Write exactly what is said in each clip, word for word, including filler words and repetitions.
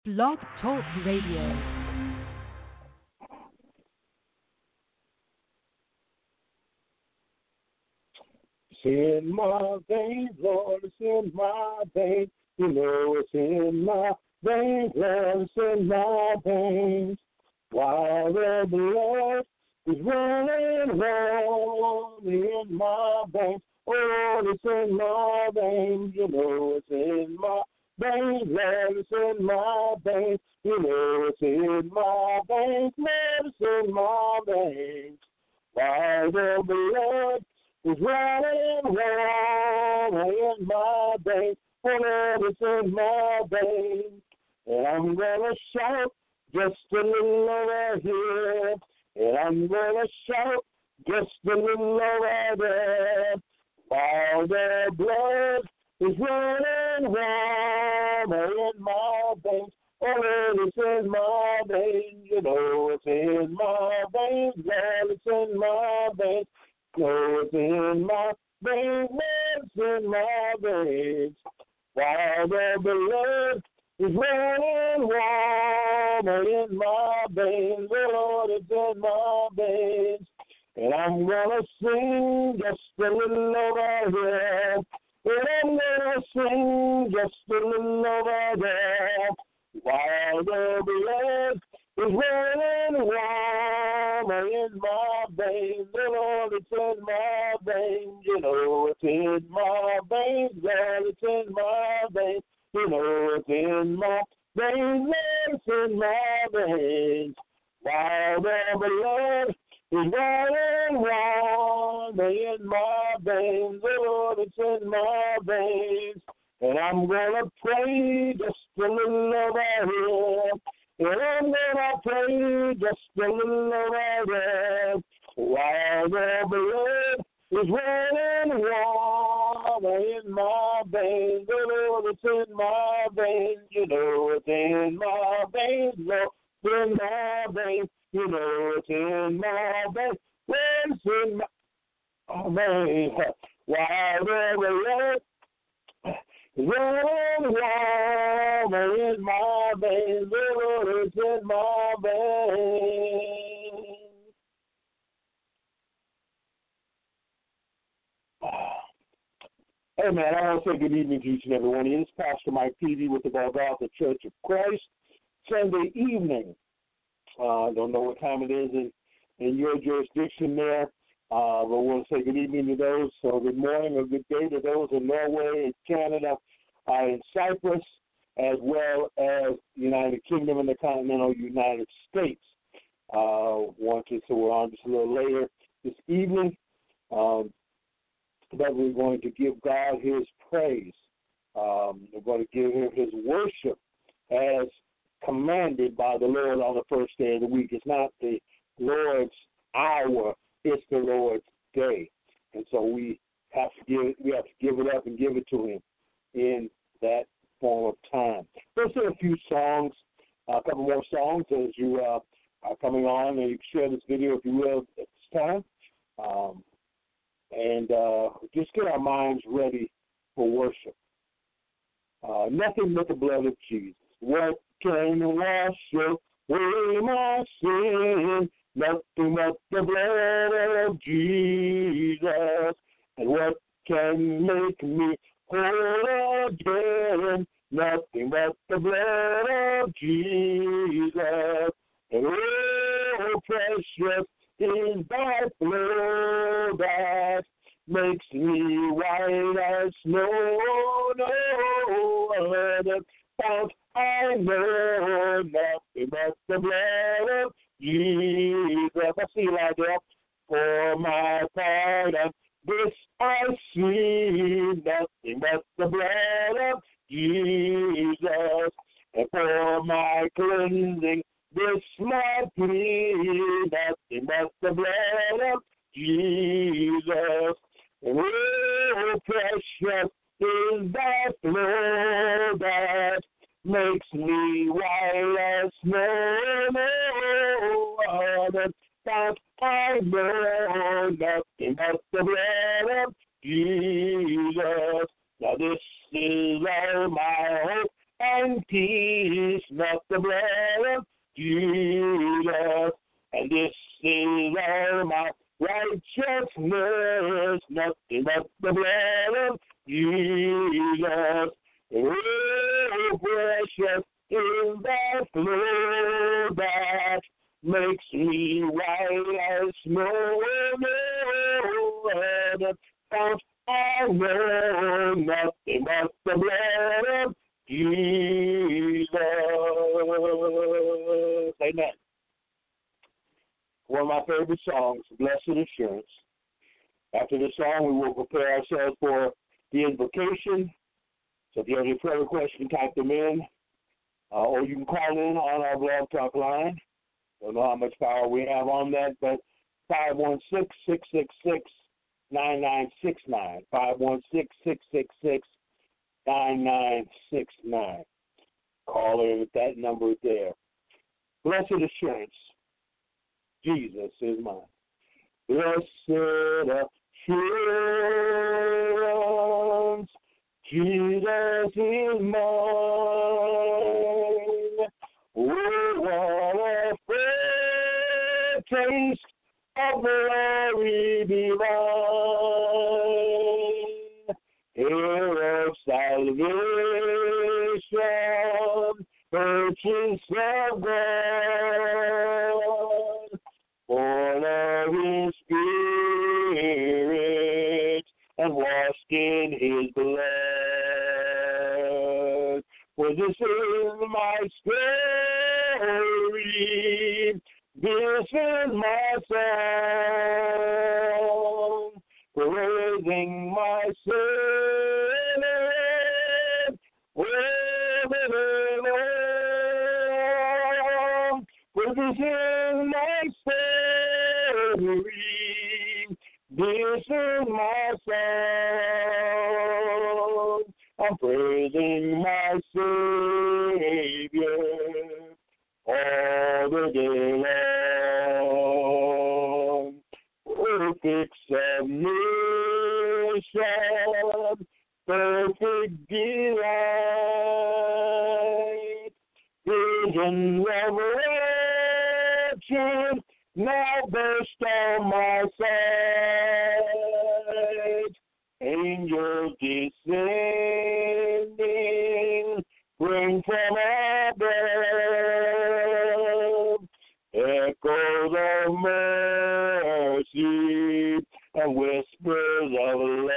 Blog Talk Radio. It's in my veins, Lord, it's in my veins. You know it's in my veins, Lord, it's in my veins. While the blood is running warm in my veins, oh, it's in my veins. You know it's in my veins, Lord, it's in my veins. You know it's in my veins, Lord, it's in my veins. While the blood is running warm in my veins, oh, it's in my veins. And I'm gonna shout just a little over here, and I'm gonna shout just a little over there. While the blood is running warm in my veins, oh, it's in my veins. You know it's in my veins, Lord, it's in my veins. Oh, it's in my veins, it's in my veins. While the blood is running warm in my veins, Lord, it's in my veins. And I'm gonna sing just a little over here. And I'm gonna sing just a little over there. While the blood is running warm in my veins, Lord, it's in my veins. You know it's in my veins, Lord, it's in my veins. You know it's in my veins, Lord, it's in my veins. While the blood is running warm in my veins, Lord, it's in my veins. And I'm gonna pray just a little over here. And I'm gonna pray just a little over there. While the blood is running warm in my veins, Lord, it's in my veins. You know it's in my veins, Lord, in my veins. You know it's in my veins, it's in my veins. While the blood running warm in my veins, Lord, it's in my veins. Hey, man, I want to say good evening to each and every one of you. This is Pastor Mike Peavy with the Golgotha Church of Christ. Sunday evening. I uh, don't know what time it is in, in your jurisdiction there, uh, but we'll say good evening to those. So good morning or good day to those in Norway and Canada, uh, in Cyprus, as well as the United Kingdom and the continental United States. Uh, want to, so we're on just a little later this evening. Um, but we're going to give God his praise. Um, we're going to give him his worship as commanded by the Lord on the first day of the week. It's not the Lord's hour, it's the Lord's day. And so we have to give we have to give it up and give it to him in that form of time. Let's do a few songs, a couple more songs as you uh, are coming on, and you can share this video if you will at this time. Um, and uh, just get our minds ready for worship. Uh, nothing but the blood of Jesus. What can wash away my sin? Nothing but the blood of Jesus. And what can make me whole again? Nothing but the blood of Jesus. And oh, precious is thy blood that makes me white as snow. No other fount I know, nothing but the blood of Jesus. I see like that for my pardon. This I see, nothing but the blood of Jesus. And for my cleansing, this my plea, nothing but the blood of Jesus. And oh, precious is that blood that makes me white as snow. No other fount I know, nothing but the blood of Jesus. Now this is all my hope and peace, nothing but the blood of Jesus. And this is all my righteousness, nothing but the blood of Jesus. Oh, precious is that flow that makes me white as snow. And I know nothing but the blood of Jesus. Amen. One of my favorite songs, Blessed Assurance. After this song, we will prepare ourselves for the invocation. So if you have any further questions, type them in. Uh, or you can call in on our Blog Talk line. I don't know how much power we have on that, but five one six, six six six, nine nine six nine. five one six, six six six, nine nine six nine. Call in with that number there. Blessed Assurance. Jesus is mine. Blessed assurance, Jesus is mine. Oh, what a taste of glory divine. Here of salvation, purchase of God. Born of His Spirit and washed in His blood. For this is my story, this is my song, praising my Savior. For this is my story, this is my song, I'm praising my Savior all the day long. Perfect submission, perfect delight, vision, revelation, now burst on my sight. Angels descending, bring from above, echoes of mercy and whispers of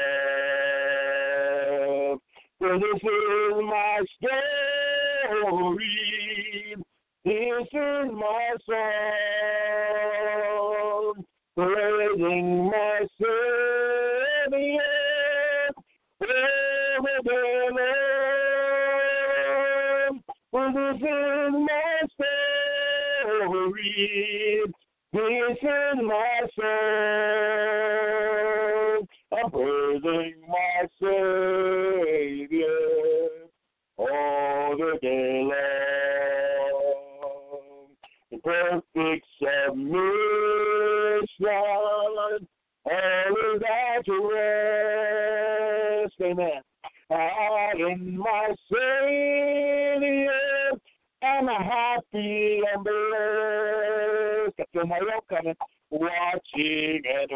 love. For this is my story, this is my song, praising my Savior every day long. For this is my story, this is my song, I'm praising my Savior all the day long. In perfect submission, all is at rest. Amen. I in my Savior am happy and blessed. I feel my help coming. Watching and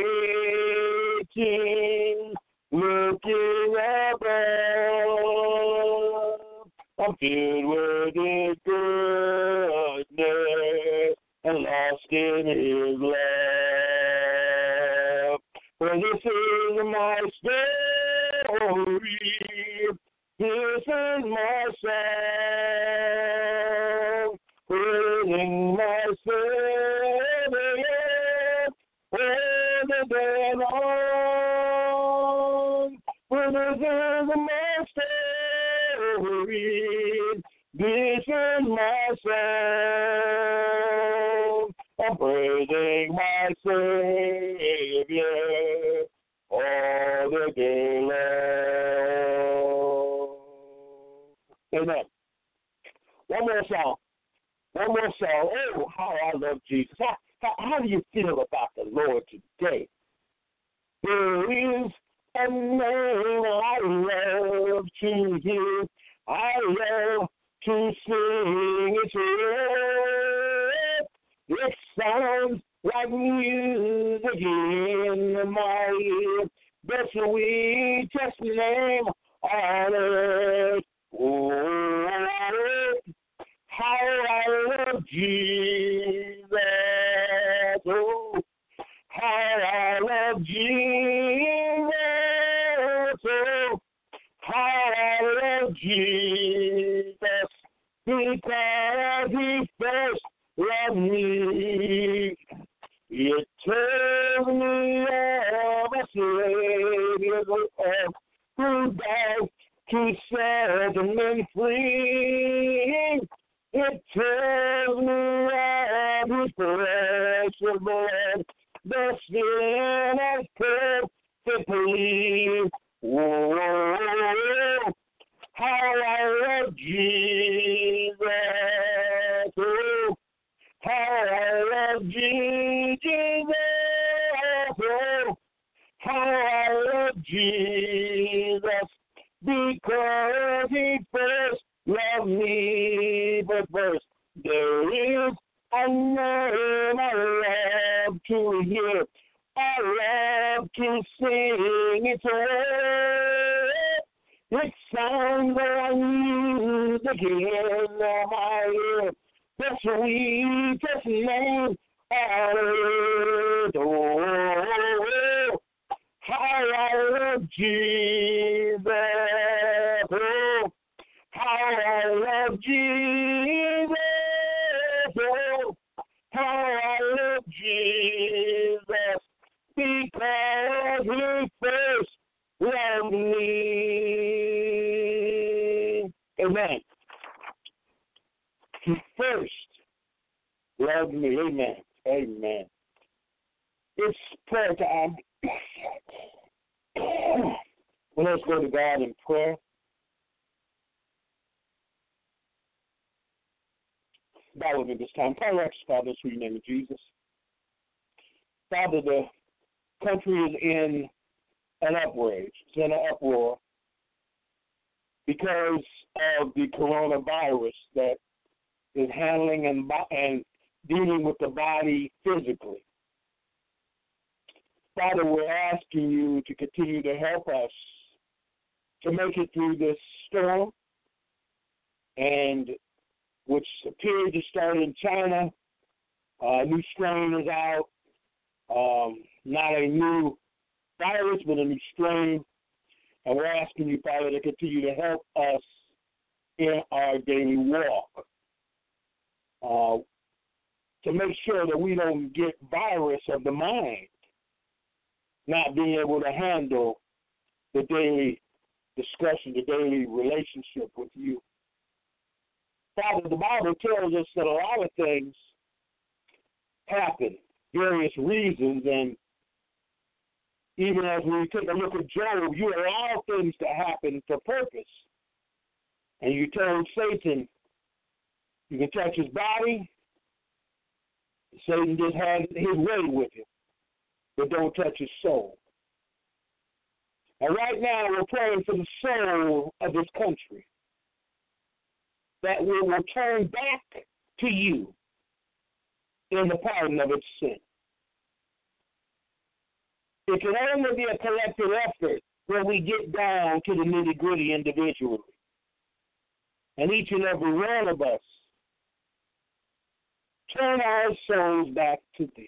waiting, looking above. I'm filled with His goodness and lost in His love. For this is my story, this is my song, praising my Savior all the day long. For this is my story, this is my song, I'm praising my Savior all the day long. Amen. One more song. One more song. Oh, how I love Jesus. How, how, how do you feel about the Lord today? There is a name I love to hear. I love to sing its word. It sounds like music in my ear, the sweetest name on earth. Oh, how I love Jesus. Oh, how I love Jesus. Oh, how I love Jesus. Because he first loved me. It tells me of a Savior who died to set men free. It tells me of his precious blood, the sin has perfectly. Oh, how I love Jesus. Oh, how I love Jesus. Oh, how I love Jesus. Because he first loved me. But first, there is a name I love to hear. I love to sing its word. It sounds like music in my ear. The sweetest name on earth. Oh, how I love Jesus. Oh, how I love Jesus. Oh, how I love Jesus. Because he first loved me. Amen. He first loved me. Amen. Amen. It's prayer time. Well, let's go to God in prayer. Bow with me this time. Father, Father, sweet name of Jesus. Father, the country is in an outrage. It's in an uproar because of the coronavirus that is handling and, and dealing with the body physically. Father, we're asking you to continue to help us to make it through this storm, and which appears to start in China. Uh, a new strain is out. Um, not a new virus, but a new strain. And we're asking you, Father, to continue to help us in our daily walk. Uh, to make sure that we don't get virus of the mind, not being able to handle the daily discussion, the daily relationship with you. Father, the Bible tells us that a lot of things happen, various reasons, and even as we take a look at Job, you allow things to happen for purpose. And you told Satan, you can touch his body, Satan just has his way with you, but don't touch his soul. And right now we're praying for the soul of this country, that we will turn back to you in the pardon of its sin. It can only be a collective effort when we get down to the nitty-gritty individually. And each and every one of us turn our souls back to thee,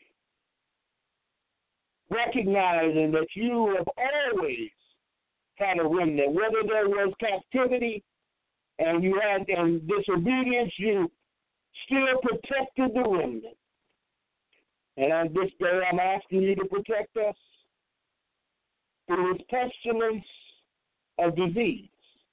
recognizing that you have always had a remnant, whether there was captivity and you had and disobedience, you still protected the remnant. And on this day, I'm asking you to protect us through this pestilence of disease.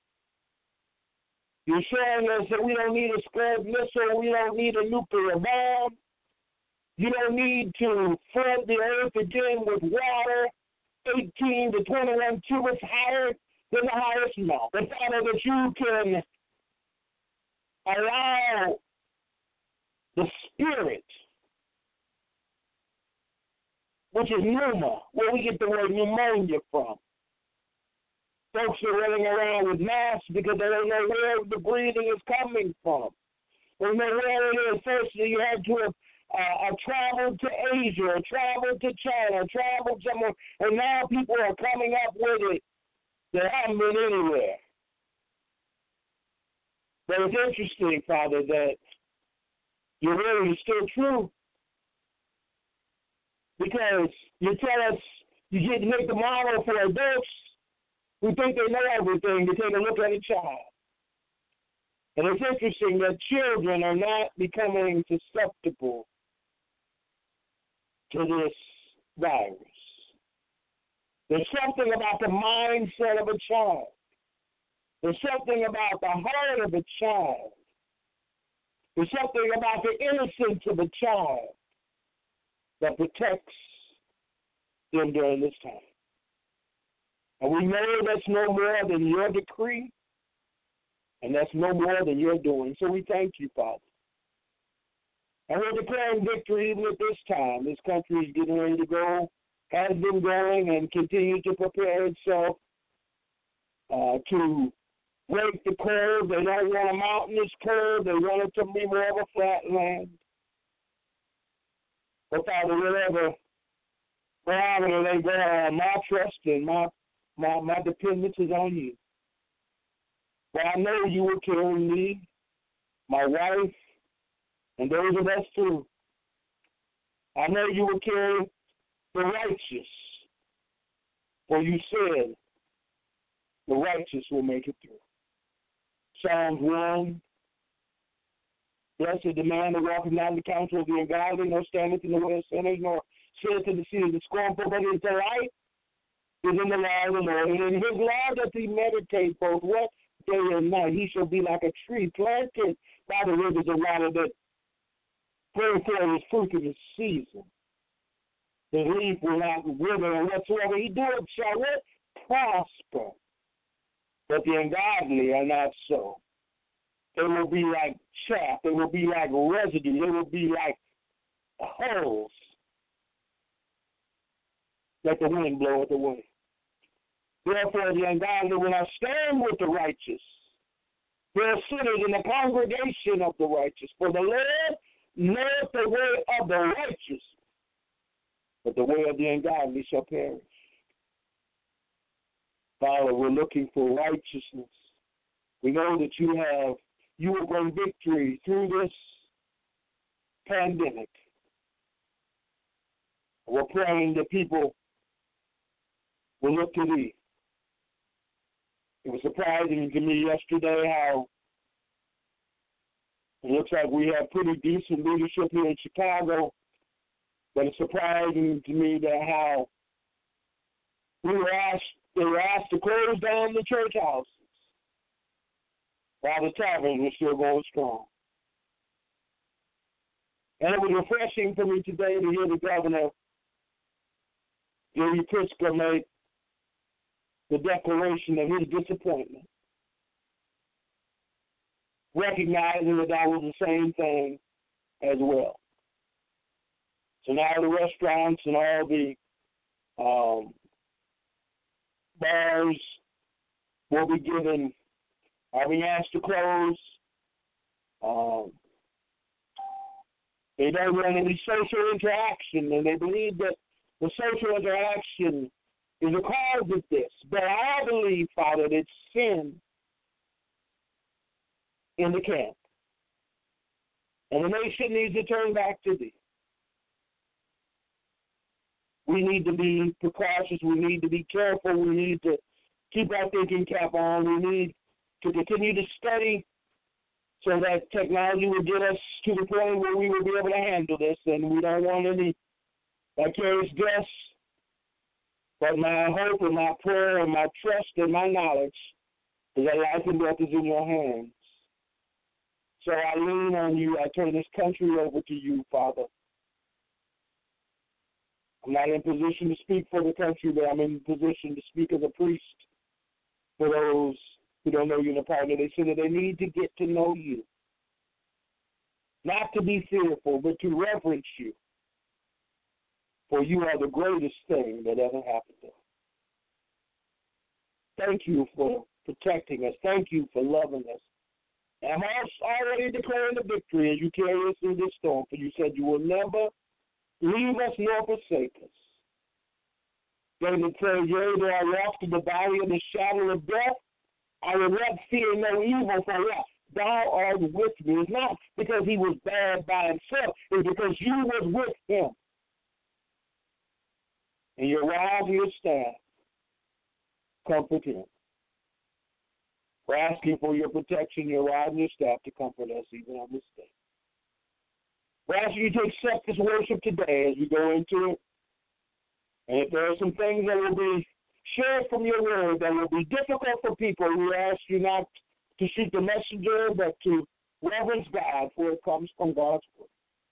You're showing us that we don't need a Scud missile, we don't need a nuclear bomb. You don't need to flood the earth again with water eighteen to twenty-one cubits higher than the highest mount. But Father, that you can allow the Spirit, which is pneuma, where we get the word pneumonia from, Folks are running around with masks because they don't know where the breathing is coming from. They don't know where it is. First, you had to have uh, traveled to Asia, or traveled to China, or traveled somewhere, and now people are coming up with it that haven't been anywhere. But it's interesting, Father, that your word is still true. Because you tell us you get to make the model for adults who think they know everything to take a look at a child. And it's interesting that children are not becoming susceptible to this virus. There's something about the mindset of a child. There's something about the heart of a child. There's something about the innocence of a child that protects them during this time. And we know that's no more than your decree, and that's no more than your doing. So we thank you, Father. And we're declaring victory even at this time. This country is getting ready to go, has been going, and continues to prepare itself uh, to break the curve. They don't want a mountainous curve. They want it to be more of a flat land. But Father, whatever parameter they go on, my trust and my, my, my dependence is on you. But I know you will carry me, my wife, and those of us too. I know you will carry the righteous. For you said the righteous will make it through. Psalms one. Blessed the man that walketh not in the counsel of the ungodly, nor standeth in the way of sinners, nor sitteth in the seat of the scornful, but his delight is in the law of the Lord. And in his law doth he meditate both what day and night. He shall be like a tree planted by the rivers of water that bring forth his fruit in his season. The leaf will not wither, and whatsoever he doeth shall what? Prosper. But the ungodly are not so. They will be like chaff. They will be like residue. They will be like holes that the wind bloweth away. Therefore, the ungodly will not stand with the righteous. They are sinners in the congregation of the righteous. For the Lord knoweth the way of the righteous, but the way of the ungodly shall perish. Father, we're looking for righteousness. We know that you have, you will bring victory through this pandemic. We're praying that people will look to thee. It was surprising to me yesterday how it looks like we have pretty decent leadership here in Chicago, but it's surprising to me that how we were asked, they were asked to close down the church houses while the taverns were still going strong. And it was refreshing for me today to hear the governor, Gary Pritzker, make the declaration of his disappointment, recognizing that that was the same thing as well. So now the restaurants and all the um, bars will be given, are being asked to close. Um, they don't want any social interaction, and they believe that the social interaction is a cause of this. But I believe, Father, that it's sin in the camp. And the nation needs to turn back to thee. We need to be precautious. We need to be careful. We need to keep our thinking cap on. We need to continue to study so that technology will get us to the point where we will be able to handle this. And we don't want any vicarious deaths. But my hope and my prayer and my trust and my knowledge is that life and death is in your hands. So I lean on you. I turn this country over to you, Father. I'm not in position to speak for the country, but I'm in position to speak as a priest for those who don't know you in the pardon of their sin. They need to get to know you. Not to be fearful, but to reverence you. For you are the greatest thing that ever happened to us. Thank you for protecting us. Thank you for loving us. And I'm already declaring the victory as you carry us through this storm, for you said you will never leave us nor forsake us. David says, yea, though I walk through the valley of the shadow of death, I will not fear no evil, for what? Thou art with me. It's not because he was bad by himself. It's because you was with him. And your rod and your staff comfort him. We're asking for your protection, your rod and your staff to comfort us even on this day. We're asking you to accept this worship today as we go into it. And if there are some things that will be shared from your word that will be difficult for people, we ask you not to shoot the messenger, but to reverence God, for it comes from God's word.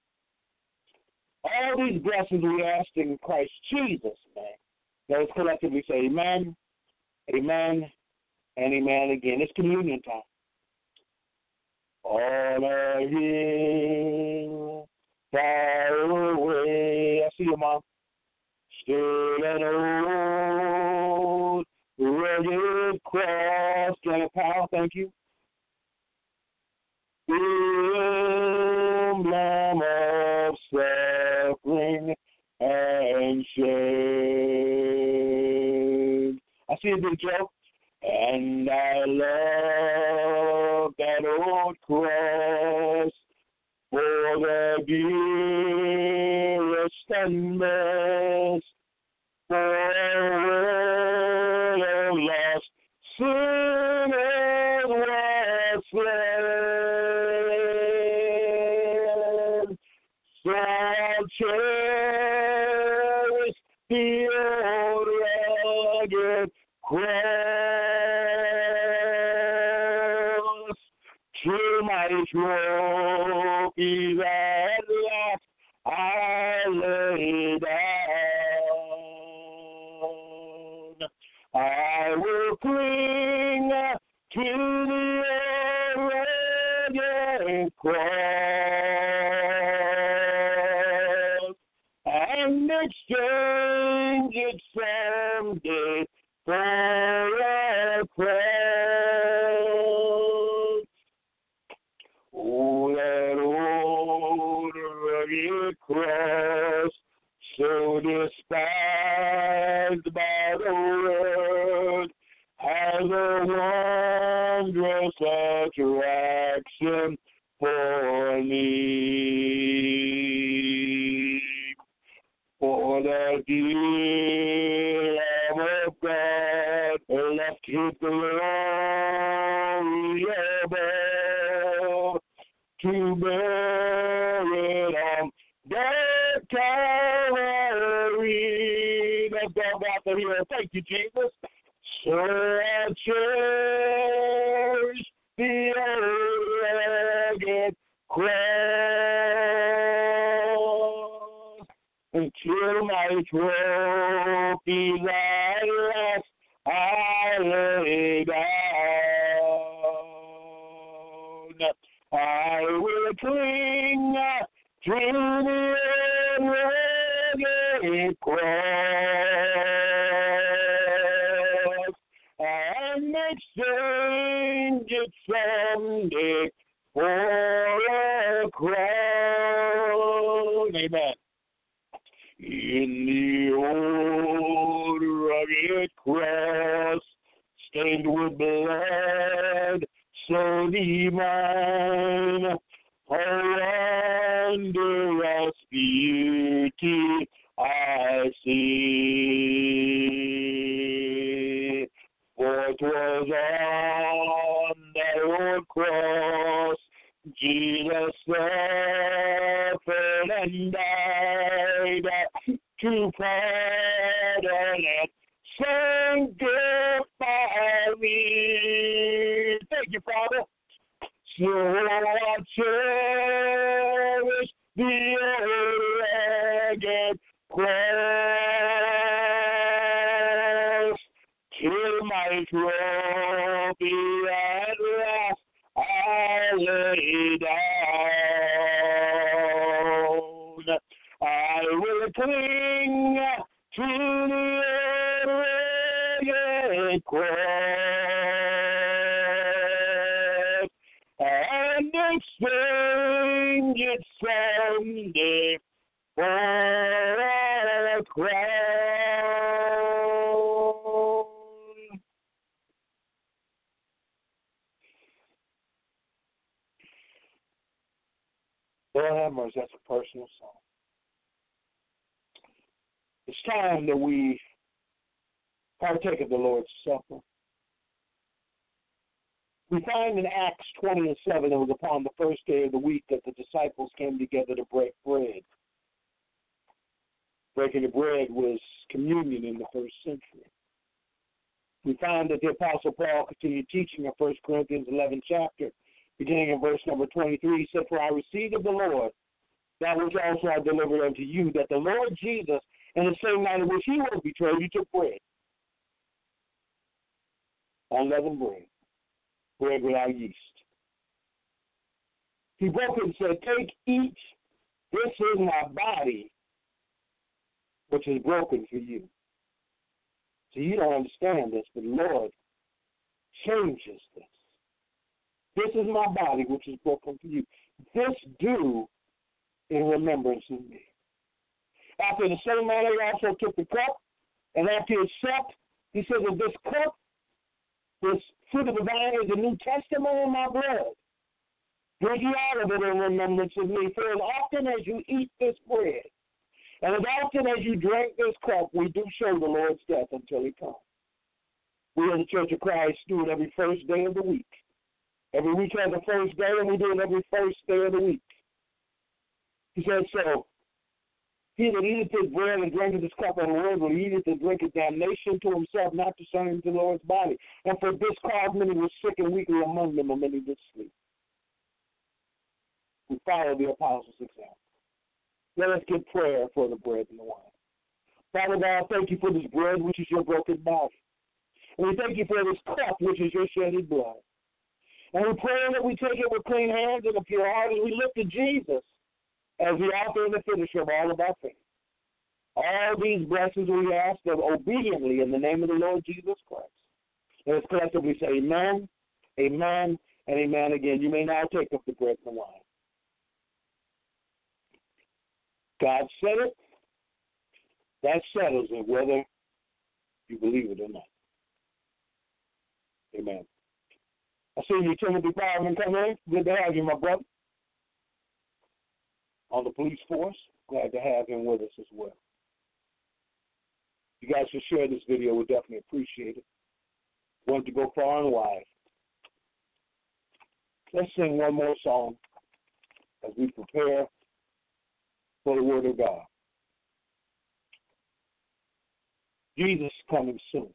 All these blessings we ask in Christ Jesus' name. Let us collectively say amen, amen, and amen again. It's communion time. On a hill far away, I see you, Mom. Stood an old rugged cross. Janet Powell, thank you. The emblem of suffering and shame. I see you, Big Joe. And I love that old cross for the dearest and best. For a lost sinner was slain. So I'll cherish the old rugged cross. To my trophies at last I lay down. I will cling to the rugged cross and exchange it someday for a cross. Oh, that old rugged cross, so despised by the world, has a wondrous attraction for me. For the dear Lamb of God left his glory above to bear it on that Calvary. Let's go back to here. Thank you, Jesus. So I cherish the rugged cross until my trophies at last I lay down. I will cling to the rugged cross and exchange it someday for a crown. Amen. In the old rugged cross, stained with blood so divine, a wondrous beauty I see. For 'twas on that old cross Jesus suffered and died to pardon and sanctify me. Thank you, Father. So I cherish the rugged cross till my trophy at last I lay down. I will cling to the red cross and exchange it someday for a crown. Lord have mercy, that's a personal song. It's time that we partake of the Lord's Supper. We find in Acts twenty and seven, it was upon the first day of the week that the disciples came together to break bread. Breaking the bread was communion in the first century. We find that the Apostle Paul continued teaching in First Corinthians eleven chapter, beginning in verse number twenty-three, he said, "For I received of the Lord that which also I delivered unto you, that the Lord Jesus, in the same night in which he was betrayed, he took bread, unleavened bread, bread without yeast. He broke it and said, Take, eat, this is my body, which is broken for you." So you don't understand this, but the Lord changes this. This is my body, which is broken for you. This do in remembrance of me. After the same manner, he also took the cup, and after he had supped, he said that this cup, this fruit of the vine, is the New Testament in my blood. Drink ye out of it in remembrance of me. For as often as you eat this bread, and as often as you drink this cup, we do show the Lord's death until he comes. We in the Church of Christ do it every first day of the week. Every week has a first day, and we do it every first day of the week. He said, so, he that eateth this bread and drinketh this cup of the Lord will eateth and drinketh damnation to himself, not discerning to the Lord's body. And for this cause many were sick and weakly among them, and many did sleep. We follow the apostles' example. Let us give prayer for the bread and the wine. Father God, thank you for this bread, which is your broken body. And we thank you for this cup, which is your shedded blood. And we pray that we take it with clean hands and a pure heart, and we look to Jesus as the author and the finisher of all of our faith. All these blessings we ask of obediently in the name of the Lord Jesus Christ. Let us collectively say amen, amen, and amen again. You may now take up the bread and the wine. God said it. That settles it, whether you believe it or not. Amen. I see you, Timothy Fireman, come in. Good to have you, my brother. On the police force, glad to have him with us as well. You guys should share this video. We definitely appreciate it. Want to go far and wide. Let's sing one more song as we prepare for the Word of God. Jesus coming soon.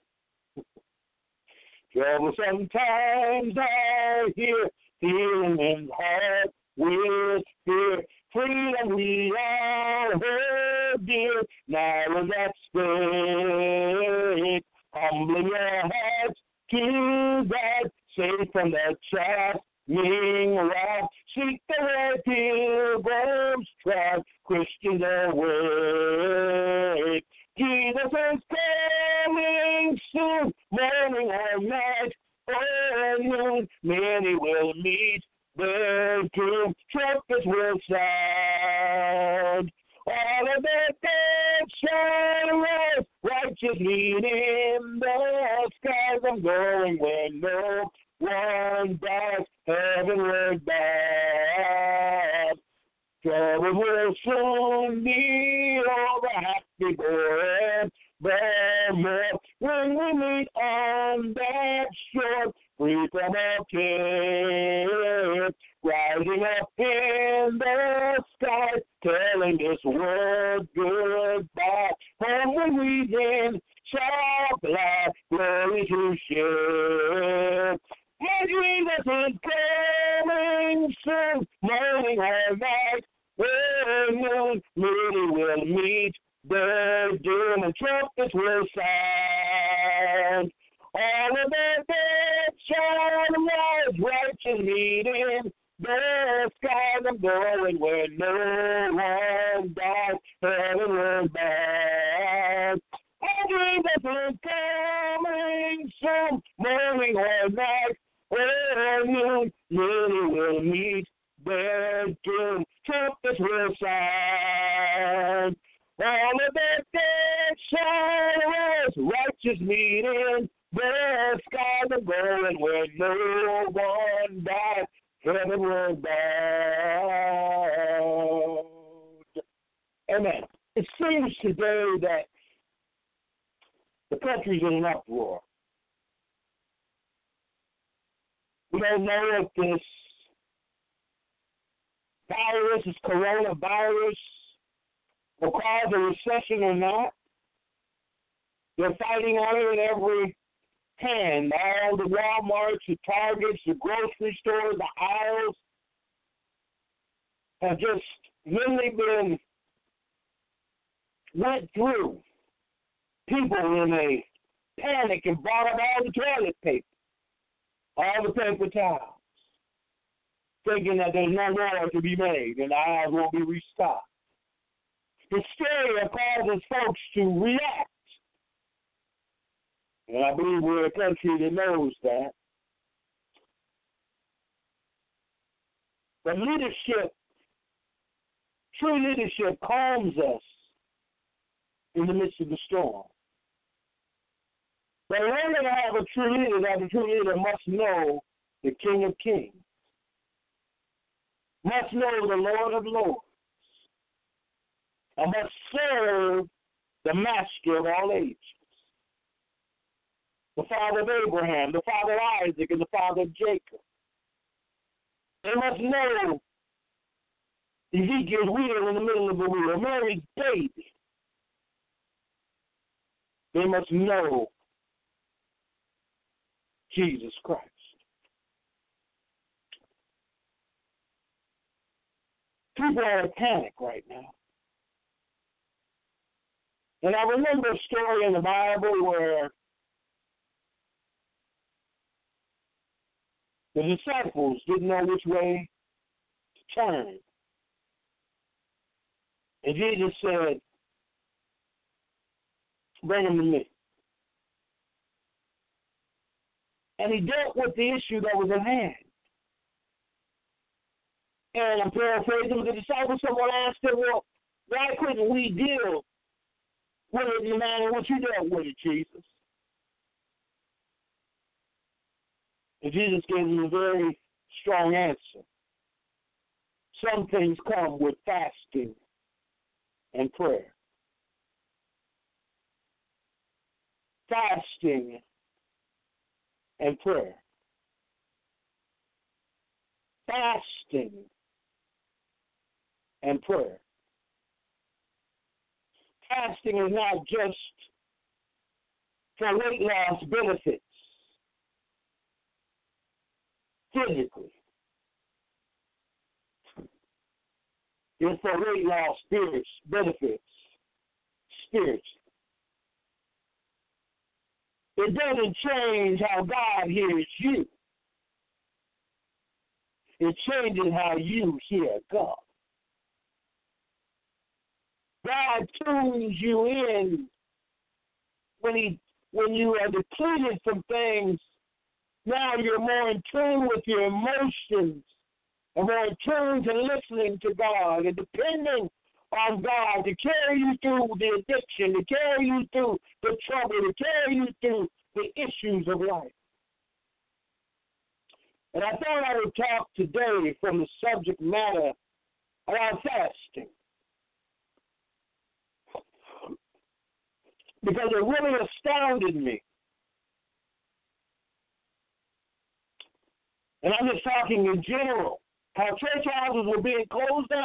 Trouble sometimes I hear, feeling in heart with fear. Freedom we all heard dear, now is at stake. Humbling your hearts to God, safe from the chastening wrath. Seek the way pilgrims trod, Christians awake. Jesus is coming soon, morning or night or noon. Many will meet their doom. Trumpets will sound. All of the dead shall rise, righteous lead in the skies. I'm going where no one dies, heavenward bound. Trouble will soon be over, happy forevermore. When we meet on that shore, free from our care, rising up in the sky, telling this world goodbye. Home when we then shall fly, glory to share. And Jesus is coming soon, morning or night, or noon. Many will meet their doom, and trumpets will sound. All of the dead shall rise, righteous meeting the skies. I'm going where no one dies, heavenward bound. And Jesus is coming morning or night or noon, many will meet their doom. Trumpets will sound. All of the dead shall rise, righteous meeting the skies are going where no one died, heaven will bound. Amen. It seems today that the country's in an uproar. We don't know if this virus, this coronavirus, will cause a recession or not. They're fighting on it in every hand. All the Walmarts, the Targets, the grocery stores, the aisles have just really been went through. People in a panic and bought up all the toilet paper, all the paper towels, thinking that there's no more to be made and the aisles won't be restocked. Hysteria causes folks to react. And I believe we're a country that knows that. But leadership, true leadership, calms us in the midst of the storm. But in order to have a true leader, that a true leader must know the King of Kings, must know the Lord of Lords, and must serve the Master of all ages, the Father of Abraham, the Father of Isaac, and the Father of Jacob. They must know Ezekiel's wheel in the middle of the wheel, Mary's baby. They must know Jesus Christ. People are in panic right now. And I remember a story in the Bible where the disciples didn't know which way to turn. And Jesus said, bring them to me. And he dealt with the issue that was at hand. And I'm paraphrasing, the disciples, someone asked him, well, why couldn't we deal with it in the manner in which you dealt with it, Jesus? And Jesus gave them a very strong answer. Some things come with fasting and prayer. Fasting and prayer. Fasting and prayer. Fasting is not just for weight loss benefits physically. It's for weight loss spirits, benefits spiritually. It doesn't change how God hears you. It changes how you hear God. God tunes you in when he when you are depleted from things. Now you're more in tune with your emotions and more in tune to listening to God and depending on God to carry you through the addiction, to carry you through the trouble, to carry you through the issues of life. And I thought I would talk today from the subject matter about fasting, because it really astounded me. And I'm just talking in general, how church houses were being closed down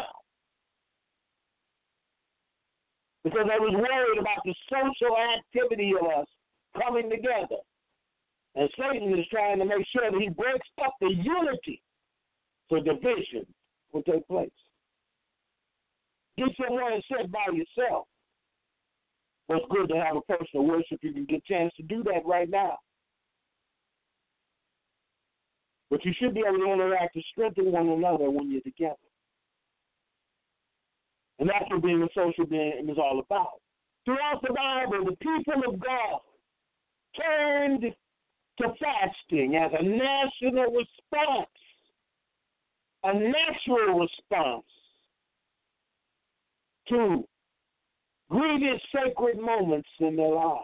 because I was worried about the social activity of us coming together. And Satan is trying to make sure that he breaks up the unity so division will take place. Get somewhere and sit by yourself. Well, it's good to have a personal worship. You can get a chance to do that right now. But you should be able to interact and strengthen one another when you're together. And that's what being a social being is all about. Throughout the Bible, the people of God turned to fasting as a national response, a natural response to grievous sacred moments in their lives.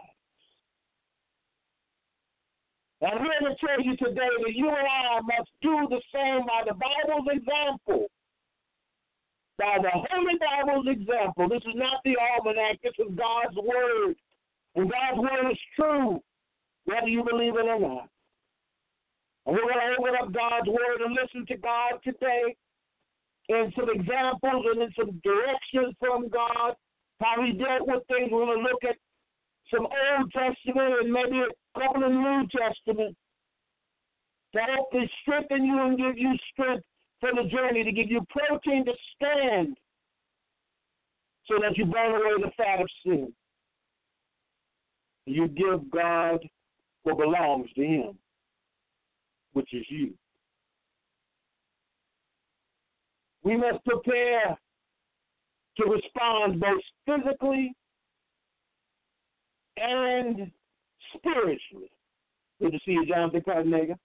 I'm here to tell you today that you and I must do the same by the Bible's example. By the Holy Bible's example. This is not the almanac. This is God's Word. And God's Word is true, whether you believe it or not. And we're going to open up God's Word and listen to God today in some examples and in some directions from God, how He dealt with things. We're going to look at some Old Testament and maybe a couple of New Testament to hopefully strengthen you and give you strength for the journey, to give you protein to stand so that you burn away the fat of sin. You give God what belongs to Him, which is you. We must prepare to respond both physically and spiritually. Good to see you, Jonathan Carnegie.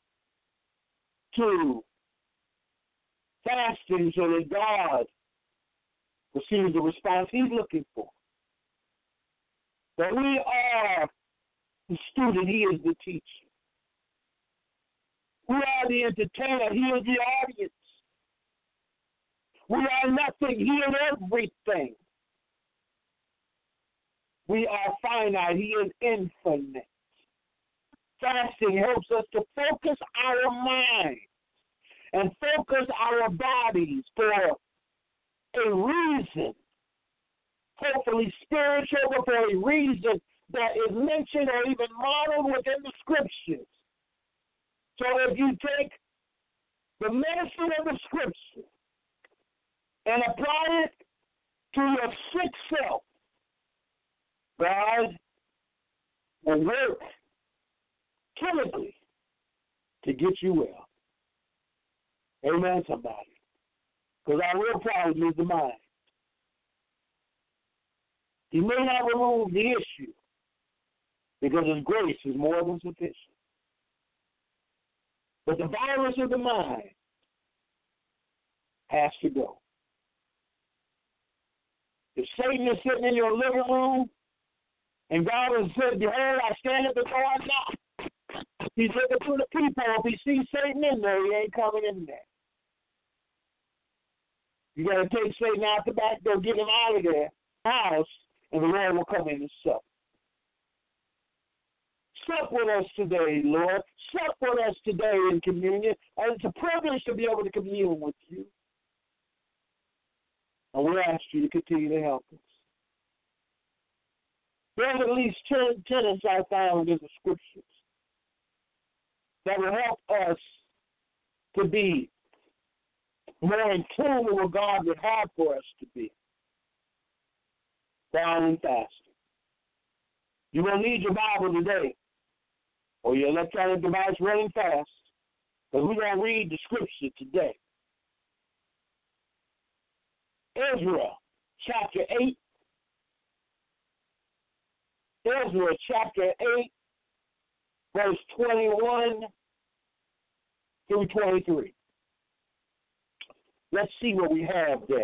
To fasting so that God receives the response He's looking for. That we are the student, He is the teacher. We are the entertainer, He is the audience. We are nothing, He is everything. We are finite, He is infinite. Fasting helps us to focus our mind and focus our bodies for a reason, hopefully spiritual, but for a reason that is mentioned or even modeled within the Scriptures. So if you take the medicine of the Scripture and apply it to your sick self, God will work chemically to get you well. Amen, somebody. Because our real problem is the mind. He may not remove the issue because His grace is more than sufficient. But the virus of the mind has to go. If Satan is sitting in your living room and God has said, behold, I stand at the door and knock. He's looking through the peephole. If he sees Satan in there, he ain't coming in there. You got to take Satan out the back door, get him out of their house, and the Lord will come in and sup. Sup with us today, Lord. Sup with us today in communion. And it's a privilege to be able to commune with you. And we ask you to continue to help us. There's at least ten tenets I found in the Scriptures that will help us to be more in tune with what God would have for us to be. Down and fasting. You will need your Bible today or your electronic device running fast, because we're going to read the Scripture today. Ezra chapter eight. Ezra chapter eight, verse twenty-one through twenty-three. Let's see what we have there.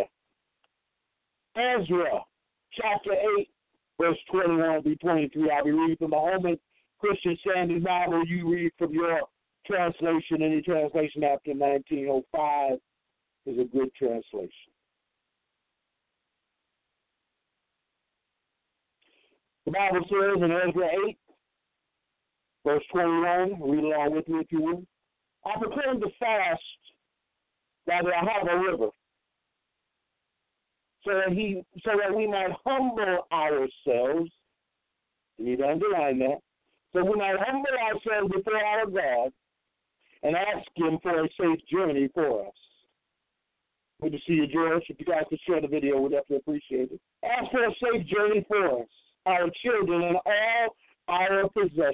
Ezra chapter eight, verse twenty-one through twenty-three. I'll be reading from the Holman Christian Standard Bible. You read from your translation. Any translation after nineteen oh five is a good translation. The Bible says in Ezra eight, verse twenty-one, read along with me if you will. I proclaim to fast by the Ahava River, so that he, so that we might humble ourselves. You need to underline that. So we might humble ourselves before our God and ask Him for a safe journey for us. Good to see you, George. If you guys could share the video, we'd definitely appreciate it. Ask for a safe journey for us, our children, and all our possessions.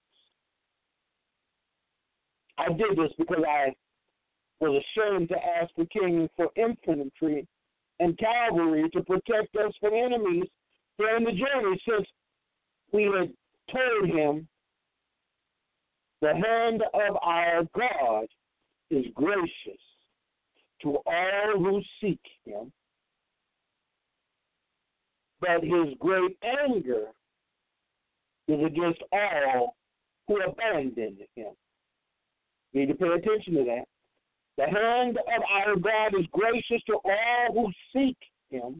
I did this because I was ashamed to ask the king for infantry and cavalry to protect us from enemies during the journey, since we had told him The hand of our God is gracious to all who seek him, but his great anger is against all who abandon him. You need to pay attention to that. The hand of our God is gracious to all who seek him,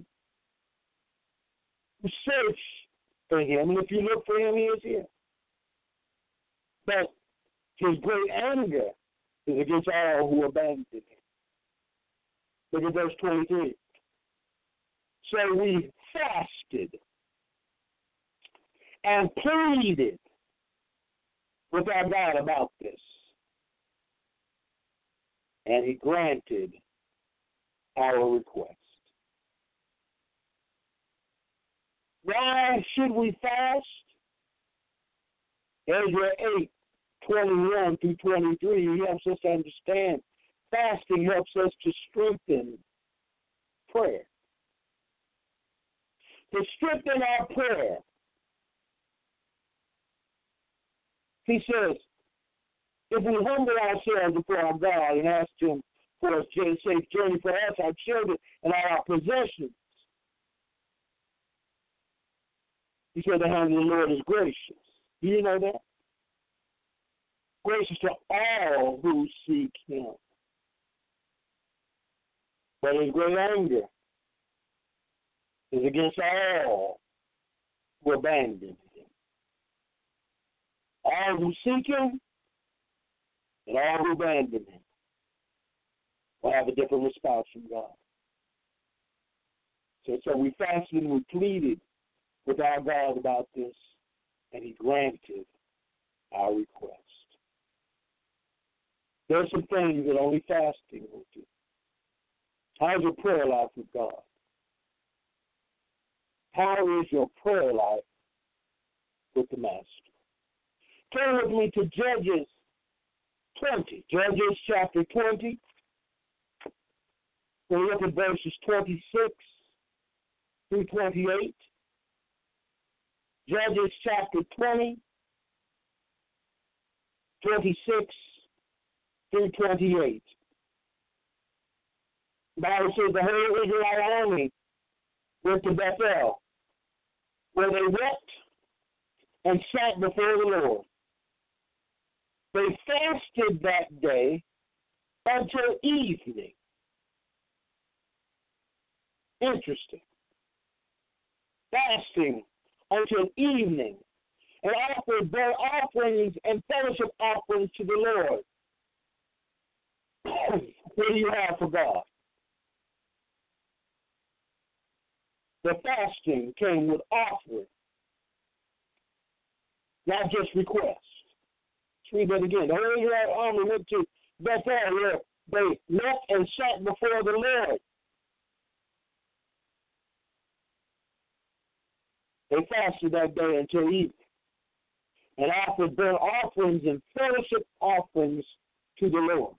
who search for him, and if you look for him, he is here. But his great anger is against all who abandon him. Look at verse twenty-three. So we fasted and pleaded with our God about this, and he granted our request. Why should we fast? Ezra eight, twenty-one through twenty-three helps us to understand. Fasting helps us to strengthen prayer. To strengthen our prayer, he says, if we humble ourselves before our God and ask him for a safe journey for us, our children, and all our possessions, he said the hand of the Lord is gracious. Do you know that? Gracious to all who seek him. But his great anger is against all who abandon him. All who seek him and all who abandon him will have a different response from God. So, so we fasted and we pleaded with our God about this, and he granted our request. There are some things that only fasting will do. How's your prayer life with God? How is your prayer life with the Master? Turn with me to Judges twenty. Judges chapter twenty. We'll look at verses twenty-six through twenty-eight. Judges chapter twenty, twenty-six through twenty-eight. The Bible says the whole Israelite army went to Bethel, where they wept and sat before the Lord. They fasted that day until evening. Interesting. Fasting until evening, and offered burnt offerings and fellowship offerings to the Lord. What do you have for God? The fasting came with offering, not just request. Let's read that again. The whole Israel army went to Bethel, where they met and sat before the Lord. They fasted that day until evening and offered burnt offerings and fellowship offerings to the Lord.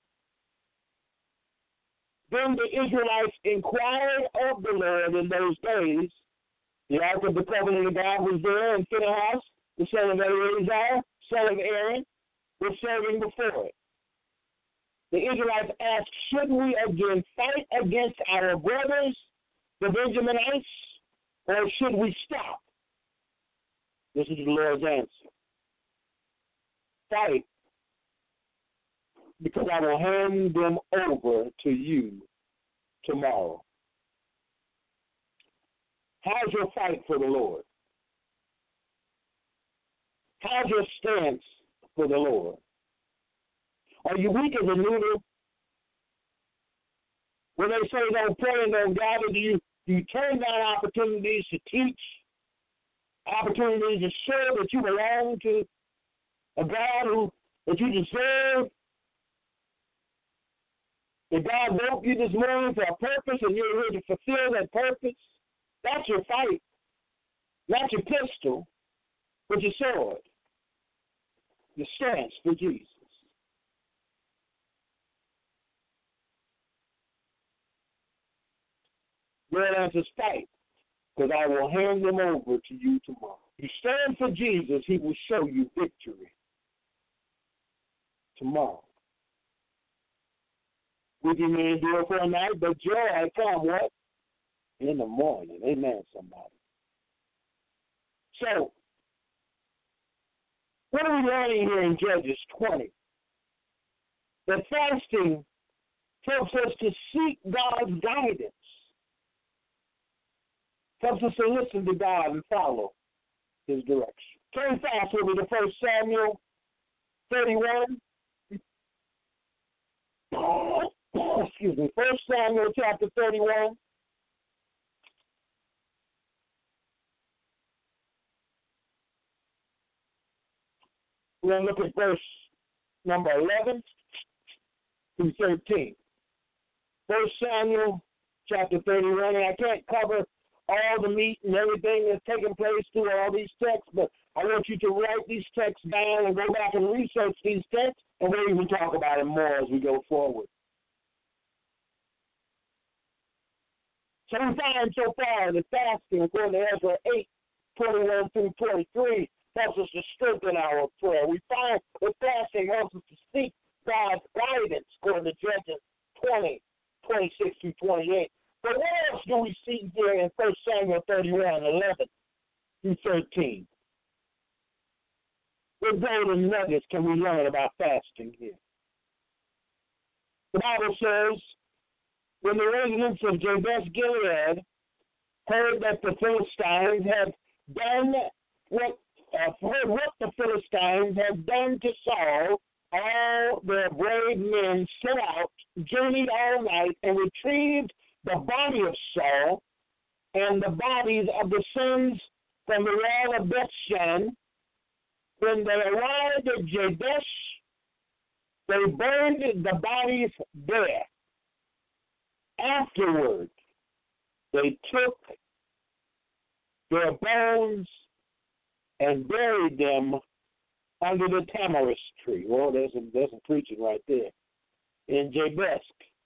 Then the Israelites inquired of the Lord in those days. The Ark of the Covenant of God was there, and Phinehas, the son of Eleazar, son of Aaron, was serving before it. The Israelites asked, should we again fight against our brothers, the Benjaminites, or should we stop? This is the Lord's answer. Fight, because I will hand them over to you tomorrow. How's your fight for the Lord? How's your stance for the Lord? Are you weak as a noodle? When they say don't pray and don't gather, do you, do you turn down opportunities to teach? Opportunities to show that you belong to a God who that you deserve? That God woke you this morning for a purpose and you're here to fulfill that purpose? That's your fight. Not your pistol, but your sword. Your stance for Jesus. Lord answers fight, because I will hand them over to you tomorrow. You stand for Jesus, he will show you victory. tomorrow. Weeping may endure for a night, but joy come what? In the morning. Amen, somebody. So, what are we learning here in Judges twenty? That fasting helps us to seek God's guidance. Helps us to listen to God and follow His direction. Turn fast with me to First Samuel thirty-one. Excuse me. First Samuel chapter thirty-one. We're going to look at verse number eleven through thirteen. First Samuel chapter thirty-one, and I can't cover all the meat and everything that's taking place through all these texts, but I want you to write these texts down and go back and research these texts, and we'll even talk about it more as we go forward. So we find so far that fasting, according to Ezra eight, twenty-one through twenty-three, helps us to strengthen our prayer. We find that fasting helps us to seek God's guidance, according to Judges twenty, twenty-six through twenty-eight. But what else do we see here in First Samuel thirty-one, eleven through thirteen? What golden nuggets can we learn about fasting here? The Bible says, when the residents of Jabesh Gilead heard that the Philistines had done what, uh, heard what the Philistines had done to Saul, all their brave men set out, journeyed all night, and retrieved the body of Saul and the bodies of the sons from the wall of Bethshan. When they arrived at Jabesh, they burned the bodies there. Afterward, they took their bones and buried them under the tamarisk tree. Well, there's some, there's some preaching right there in Jabesh.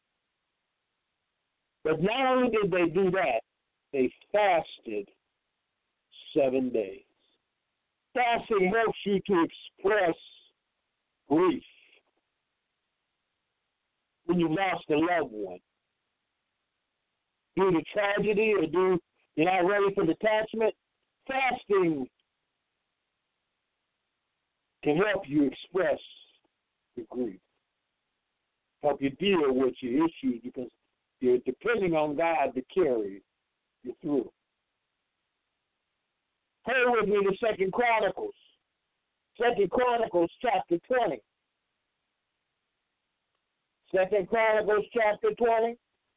But not only did they do that, they fasted seven days. Fasting helps you to express grief when you lost a loved one. Due to tragedy or due you're not ready for detachment, fasting can help you express your grief, help you deal with your issues because you're depending on God to carry you through. Turn with me to Second Chronicles. Second Chronicles chapter twenty. Second Chronicles chapter twenty.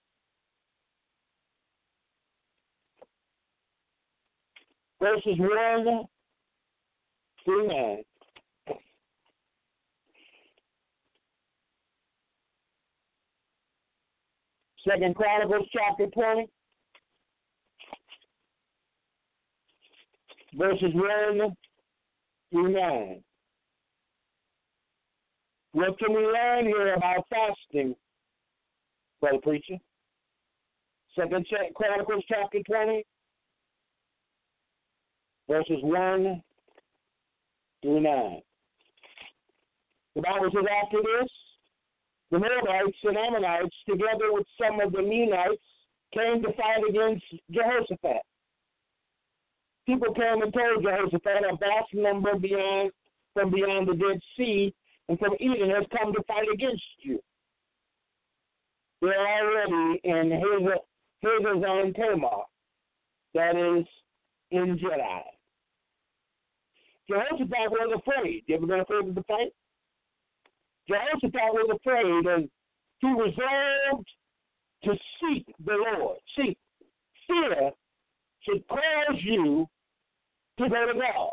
Verses one through nine. Second Chronicles chapter twenty. Verses one through nine. What can we learn here about fasting, brother preacher? Second Chronicles chapter twenty, verses one through nine. The Bible says, after this, the Moabites and Ammonites, together with some of the Meunites, came to fight against Jehoshaphat. People came and told Jehoshaphat, a vast number beyond, from beyond the Dead Sea and from Edom has come to fight against you. They're already in Hazazon Tamar, that is, in Jedi. Jehoshaphat was afraid. You ever been afraid of the fight? Jehoshaphat was afraid, and he resolved to seek the Lord. See, fear should cause you to go to God.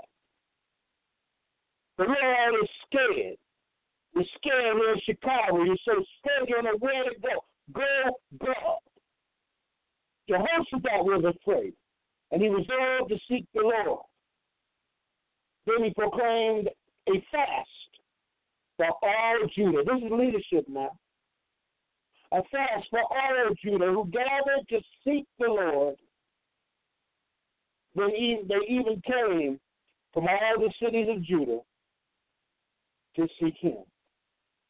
The world is scared. You're scared here in Chicago. You're so scared you don't know where to go. Go God. Jehoshaphat was afraid, and he resolved to seek the Lord. Then he proclaimed a fast for all Judah. This is leadership now. A fast for all Judah who gathered to seek the Lord. Then they even came from all the cities of Judah to seek him.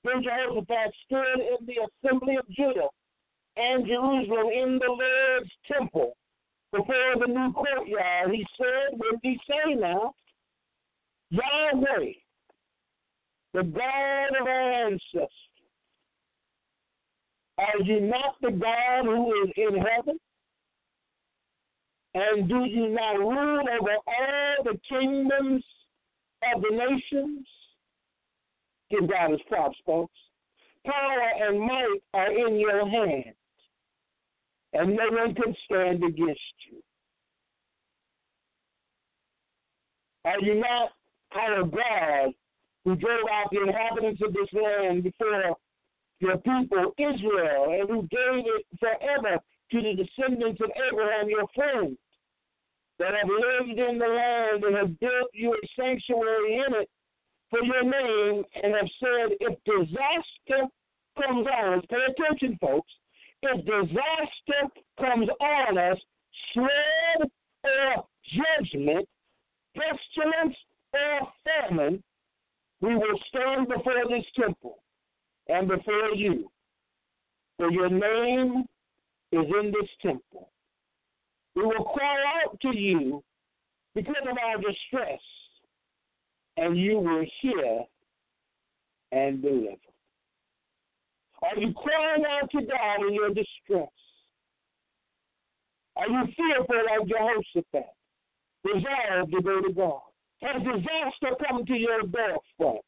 Then Jehoshaphat stood in the assembly of Judah and Jerusalem in the Lord's temple before the new courtyard. He said, when we say now, Yahweh, the God of our ancestors, are you not the God who is in heaven? And do you not rule over all the kingdoms of the nations? Give God his props, folks. Power and might are in your hands, and no one can stand against you. Are you not our God who drove out the inhabitants of this land before your people Israel, and who gave it forever to the descendants of Abraham, your friend, that have lived in the land and have built you a sanctuary in it for your name, and have said, if disaster comes on us, pay attention, folks, if disaster comes on us, flood or judgment, pestilence or famine, we will stand before this temple and before you, for your name is in this temple. We will cry out to you because of our distress, and you will hear and deliver. Are you crying out to God in your distress? Are you fearful like Jehoshaphat, resolved to go to God? Has disaster come to your doorstep?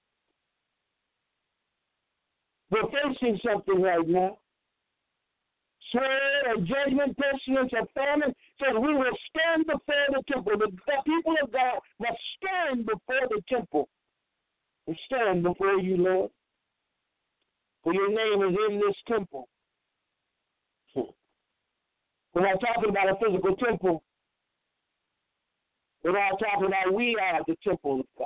We're facing something right now. Sword or judgment, pestilence, or famine, says we will stand before the temple. The, the people of God must stand before the temple. We stand before you, Lord, for your name is in this temple. We're not talking about a physical temple. We're not talking about we are the temple of God.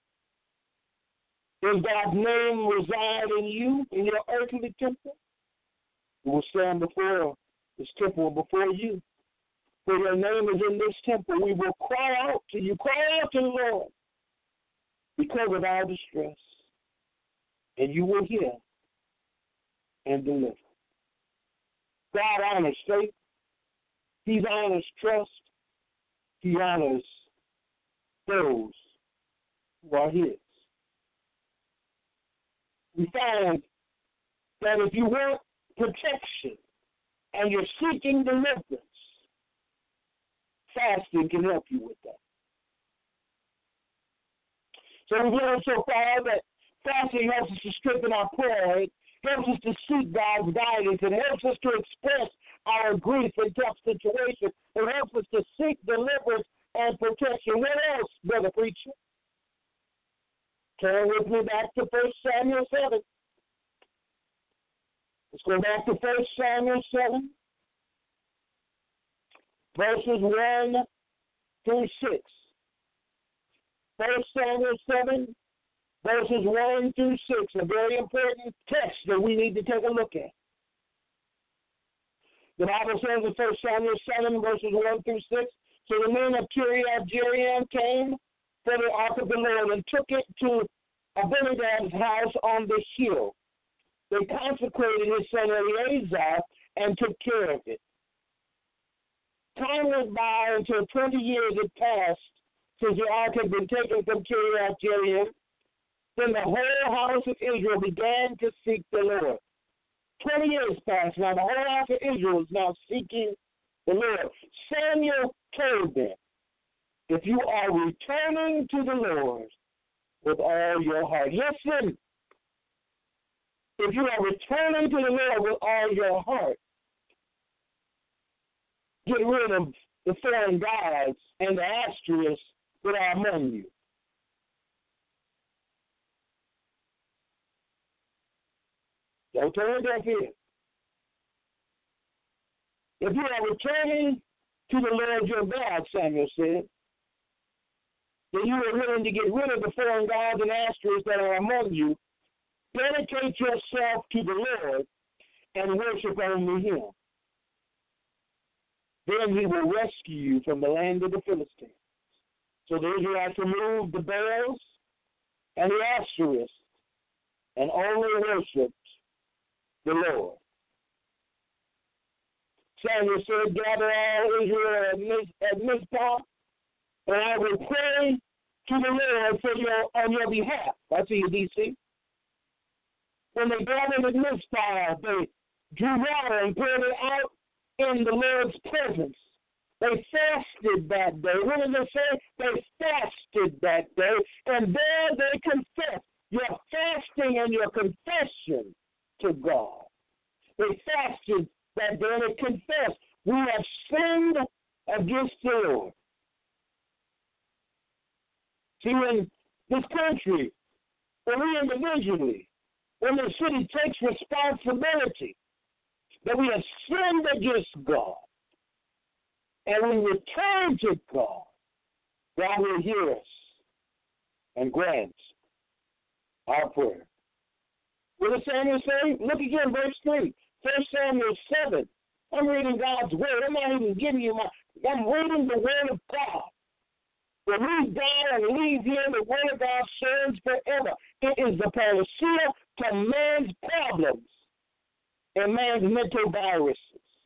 Does God's name reside in you, in your earthly temple? We will stand before this temple, before you. For your name is in this temple. We will cry out to you, cry out to the Lord because of our distress. And you will hear and deliver. God honors faith. He honors trust. He honors those who are his. We find that if you want protection and you're seeking deliverance, fasting can help you with that. So we've learned so far that fasting helps us to strengthen our prayer. It helps us to seek God's guidance. It helps us to express our grief in tough situations. It helps us to seek deliverance and protection. What else, brother preacher? Turn with me back to First Samuel seven. Let's go back to First Samuel seven, verses one through six. First Samuel seven, verses one through six, a very important text that we need to take a look at. The Bible says in First Samuel seven, verses one through six, so the men of Kiriath Jearim came for the ark of the Lord and took it to Abinadab's house on the hill. They consecrated his son Eleazar and took care of it. Time went by until twenty years had passed since the ark had been taken from Kiriath Jearim. Then the whole house of Israel began to seek the Lord. Twenty years passed. Now the whole house of Israel is now seeking the Lord. Samuel told them, if you are returning to the Lord with all your heart. Listen, if you are returning to the Lord with all your heart, get rid of the foreign gods and the Ashtoreths that are among you. Don't turn deaf ears. If you are returning to the Lord your God, Samuel said, then you are willing to get rid of the foreign gods and Ashtoreths that are among you, dedicate yourself to the Lord and worship only him. Then he will rescue you from the land of the Philistines. So the Israelites removed the Baals and the Ashtoreths and only worshiped the Lord. Samuel said, gather all Israel at, Miz- at Mizpah, and I will pray to the Lord for your, on your behalf. That's E D C. When they gathered at Mizpah, they drew water and poured it out in the Lord's presence. They fasted that day. What did they say? They fasted that day, and there they confessed your fasting and your confession to God. They fasted that day and they confessed, we have sinned against the Lord. See, when this country, when we individually, when the city takes responsibility that we have sinned against God, and we return to God, God will hear us and grant our prayer. What does Samuel say? Look again, verse three. First Samuel seven. I'm reading God's word. I'm not even giving you my, I'm reading the word of God. When we die and leave here, the word of God stands forever. It is the panacea to man's problems and man's mental viruses.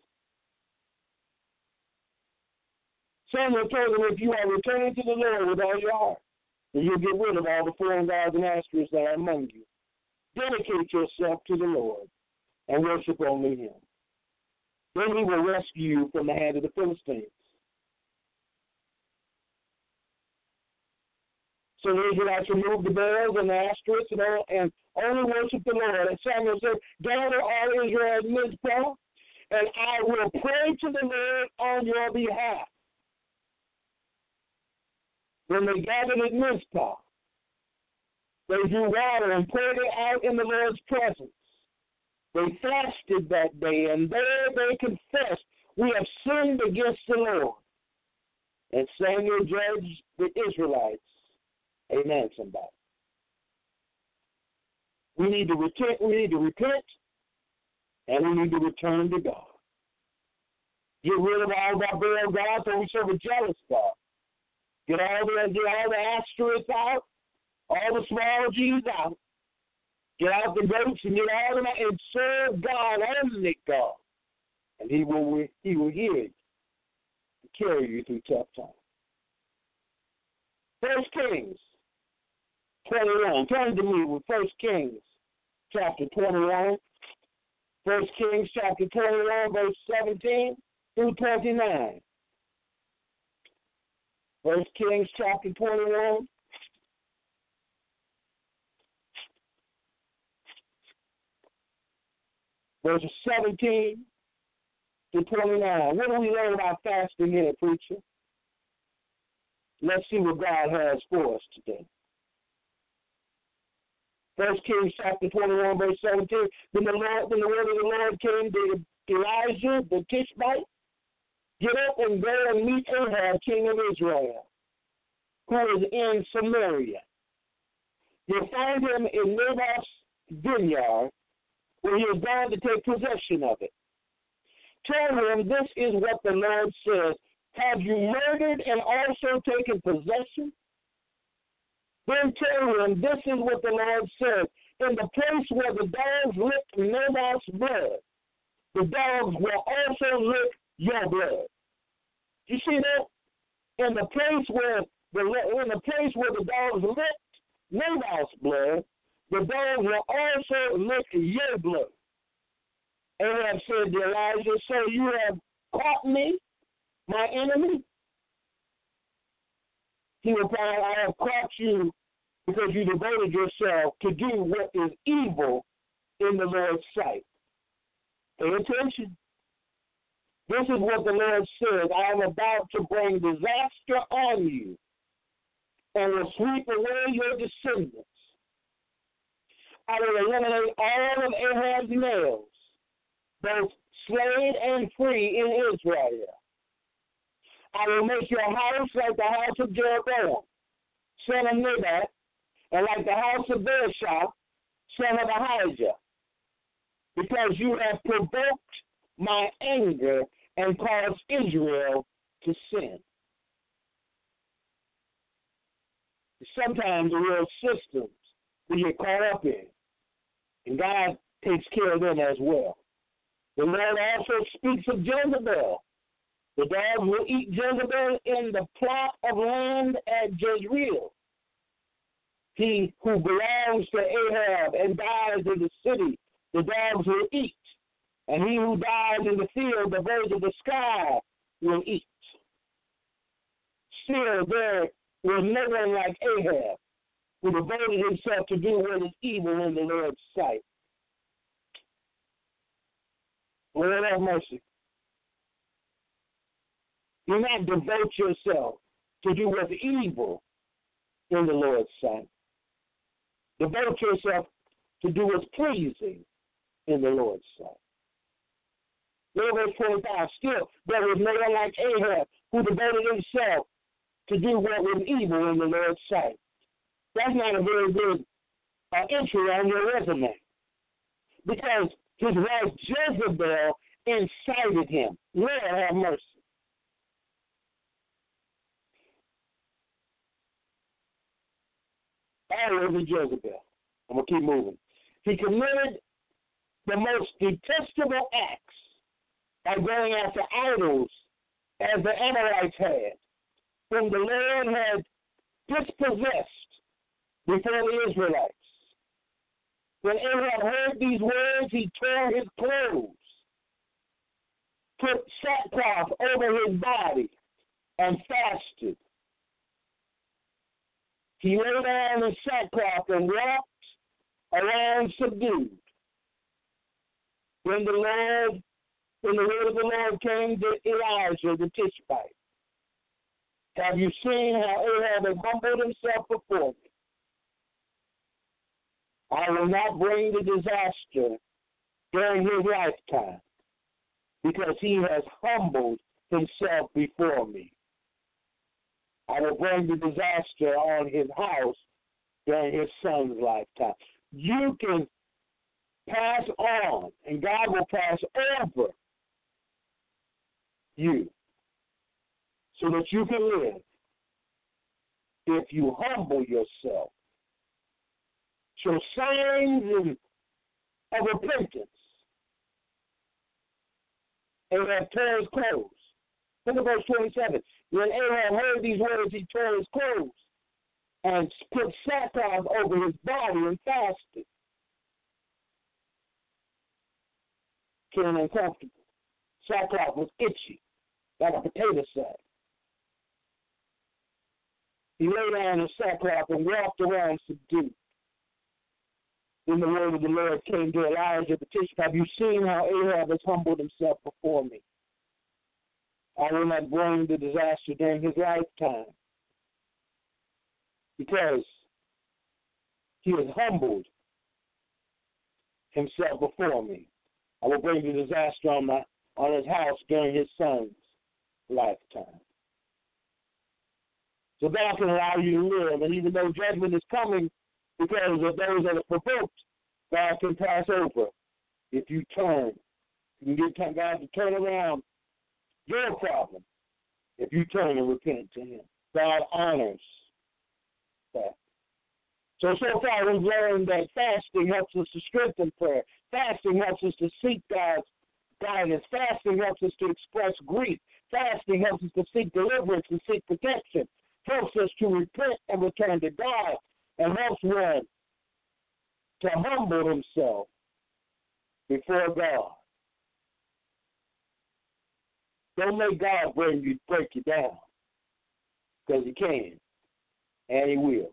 Samuel told them, if you are returning to the Lord with all your heart, then you'll get rid of all the foreign gods and astros that are among you. Dedicate yourself to the Lord and worship only him. Then he will rescue you from the hand of the Philistines. So the Israelites removed the Baals and the Ashtoreths and, all, and only worship the Lord. And Samuel said, gather all Israel at Mizpah, and I will pray to the Lord on your behalf. When they gathered at Mizpah, they drew water and poured it out in the Lord's presence. They fasted that day, and there they confessed, we have sinned against the Lord. And Samuel judged the Israelites. Amen, somebody. We need to repent, we need to repent, and we need to return to God. Get rid of all our Baal gods, so we serve a jealous God. Get all the, get all the Ashtoreths out, all the small G's out. Get out the goats and get all of them and serve God, only God. And he will, he will hear you and carry you through tough times. First Kings twenty-one. Turn to me with First Kings chapter twenty-one. First Kings chapter twenty-one, verse seventeen through twenty-nine. First Kings chapter twenty-one. Verses seventeen to twenty-nine. What do we learn about fasting in it, preacher? Let's see what God has for us today. First Kings chapter twenty-one, verse seventeen. Then the Lord, then the word of the Lord came to Elijah the Tishbite. Get up and go and meet Ahab, king of Israel, who is in Samaria. You'll find him in Naboth's vineyard, where he is going to take possession of it. Tell him this is what the Lord says. Have you murdered and also taken possession? Then tell him this is what the Lord says. In the place where the dogs licked Naboth's blood, the dogs will also lick your blood. You see that? In the place where the in the place where the dogs licked Naboth's blood, the dogs will also lick your blood. Ahab said to Elijah, so you have caught me, my enemy? He replied, I have caught you because you devoted yourself to do what is evil in the Lord's sight. Pay attention. This is what the Lord says. I am about to bring disaster on you and will sweep away your descendants. I will eliminate all of Ahab's males, both slave and free in Israel. I will make your house like the house of Jeroboam, son of Nebat, and like the house of Baasha, son of Ahijah, because you have provoked my anger and caused Israel to sin. Sometimes the world systems we get caught up in And God takes care of them as well. The Lord also speaks of Jezebel. The dogs will eat Jezebel in the plot of land at Jezreel. He who belongs to Ahab and dies in the city, the dogs will eat. And he who dies in the field, the birds of the sky will eat. Still, there was no one like Ahab, who devoted himself to do what is evil in the Lord's sight. Lord have mercy. Do not devote yourself to do what's evil in the Lord's sight. Devote yourself to do what's pleasing in the Lord's sight. Verse twenty-five, still, there was no one like Ahab who devoted himself to do what was evil in the Lord's sight. That's not a very good uh, entry on your resume, because his wife Jezebel incited him. Lord have mercy. All over Jezebel. I'm going to keep moving. He committed the most detestable acts by going after idols as the Amorites had, whom the Lord had dispossessed before the Israelites. When Ahab heard these words, he tore his clothes, put sackcloth over his body, and fasted. He lay down in sackcloth and walked around subdued. When the Lord, when the word of the Lord came to Elijah the Tishbite, have you seen how Ahab has humbled himself before me? I will not bring the disaster during his lifetime, because he has humbled himself before me. I will bring the disaster on his house during his son's lifetime. You can pass on, and God will pass over you so that you can live if you humble yourself. Show signs of repentance. Ahab tore his clothes. Look at verse twenty-seven. When Ahab heard these words, he tore his clothes and put sackcloth over his body and fasted. Feeling uncomfortable. Sackcloth was itchy, like a potato sack. He lay down in sackcloth and walked around subdued. Then the word of the Lord came to Elijah the Tishbite. Have you seen how Ahab has humbled himself before me? I will not bring the disaster during his lifetime, because he has humbled himself before me. I will bring the disaster on my on his house during his son's lifetime. So God can allow you to live, and even though judgment is coming because of those that are provoked, God can pass over if you turn. You can get God to turn around your problem if you turn and repent to him. God honors that. So, so far we've learned that fasting helps us to strengthen prayer. Fasting helps us to seek God's guidance. Fasting helps us to express grief. Fasting helps us to seek deliverance and seek protection. Helps us to repent and return to God, and helps one to humble himself before God. Don't make God bring you, break you down, because he can, and he will.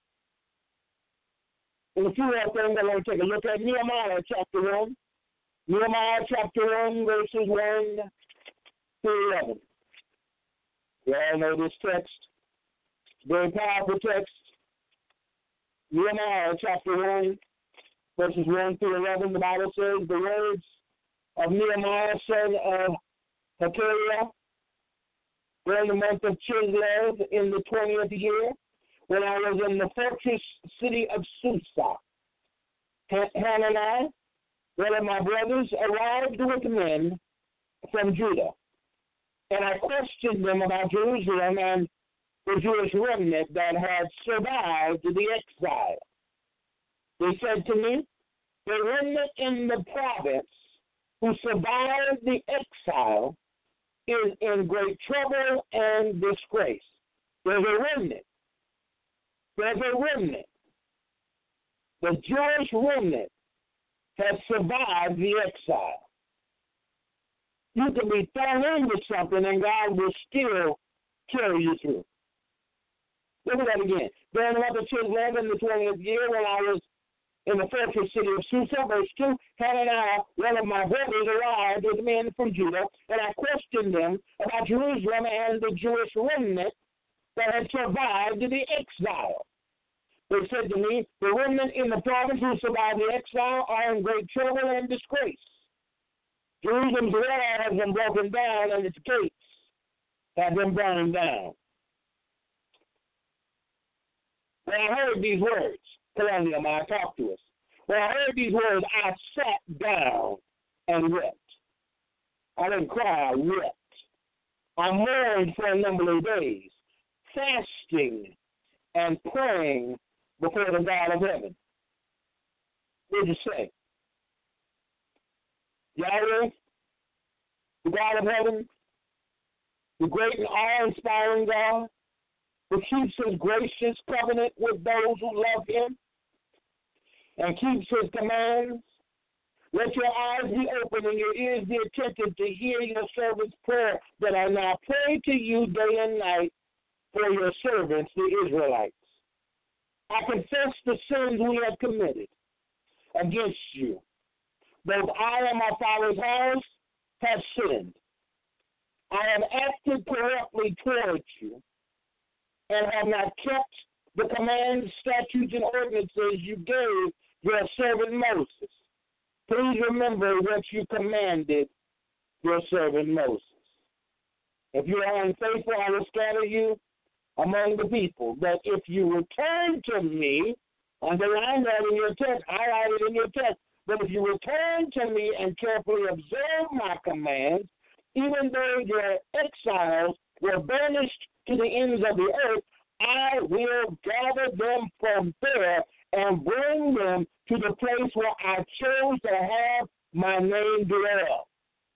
And a few other things I want to take a look at. Nehemiah chapter one. Nehemiah chapter one, verses one through eleven. You all know this text. Very powerful text. Nehemiah chapter one, verses one through eleven. The Bible says, the words of Nehemiah, son of Hakaliah, during the month of Chislev in the twentieth year, when I was in the fortress city of Susa. Hananiah, one of my brothers, arrived with men from Judah, and I questioned them about Jerusalem and the Jewish remnant that had survived the exile. They said to me, The remnant in the province who survived the exile is in great trouble and disgrace. There's a remnant. There's a remnant. The Jewish remnant has survived the exile. You can be thrown into something and God will still carry you through. Look at that again. During Leviticus eleven, the twentieth year, when I was in the fortress city of Susa, verse two, Hannah and I, one of my brothers, arrived with men from Judah, and I questioned them about Jerusalem and the Jewish remnant that had survived the exile. They said to me, the remnant in the province who survived the exile are in great trouble and disgrace. Jerusalem's wall has been broken down, and its gates have been burned down. When I heard these words, Colonial, I talked to us. When I heard these words, I sat down and wept. I didn't cry, I wept. I mourned for a number of days, fasting and praying before the God of heaven. What did you say? Yahweh, the God of heaven, the great and awe-inspiring God, who keeps his gracious covenant with those who love him and keeps his commands. Let your eyes be open and your ears be attentive to hear your servant's prayer that I now pray to you day and night for your servants, the Israelites. I confess the sins we have committed against you. Both I and my father's house have sinned. I have acted corruptly towards you and have not kept the commands, statutes, and ordinances you gave your servant Moses. Please remember what you commanded your servant Moses. If you are unfaithful, I will scatter you among the people. But if you return to me, underline that in your text, highlight it in your text, but if you return to me and carefully observe my commands, even though your exiles were banished to the ends of the earth, I will gather them from there and bring them to the place where I chose to have my name dwell.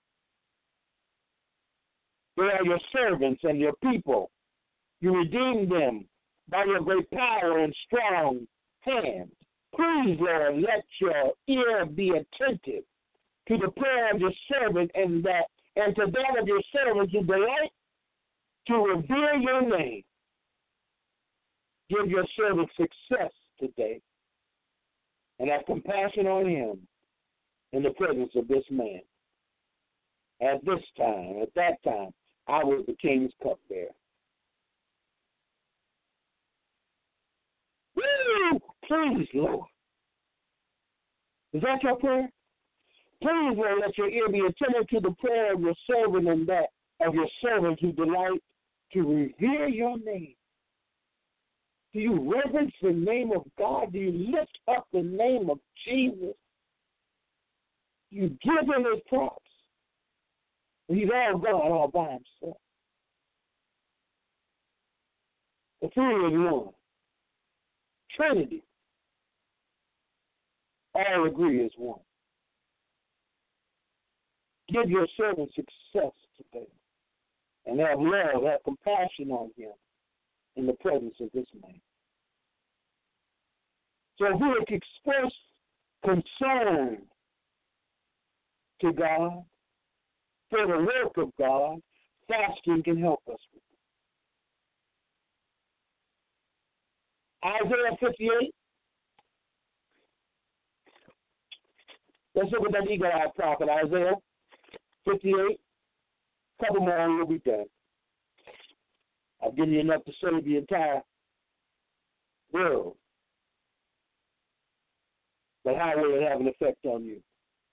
They are your servants and your people. You redeemed them by your great power and strong hand. Please, Lord, let your ear be attentive to the prayer of your servant and that and to that of your servants who delight to revere your name. Give your servant success today and have compassion on him in the presence of this man. At this time, at that time, I was the king's cupbearer. Woo! Please, Lord. Is that your prayer? Please, Lord, let your ear be attentive to the prayer of your servant and that of your servants who delight to revere your name. Do you reverence the name of God? Do you lift up the name of Jesus? You give him his props. He's all God all by himself. The three is one. Trinity. All agree is one. Give your servant success today and have love, have compassion on him in the presence of this man. So if we express concern to God for the work of God, fasting can help us with it. Isaiah fifty-eight. Let's look at that eagle-eyed prophet, Isaiah fifty-eight. A couple more and we'll be done. I've given you enough to save the entire world. But how will it have an effect on you?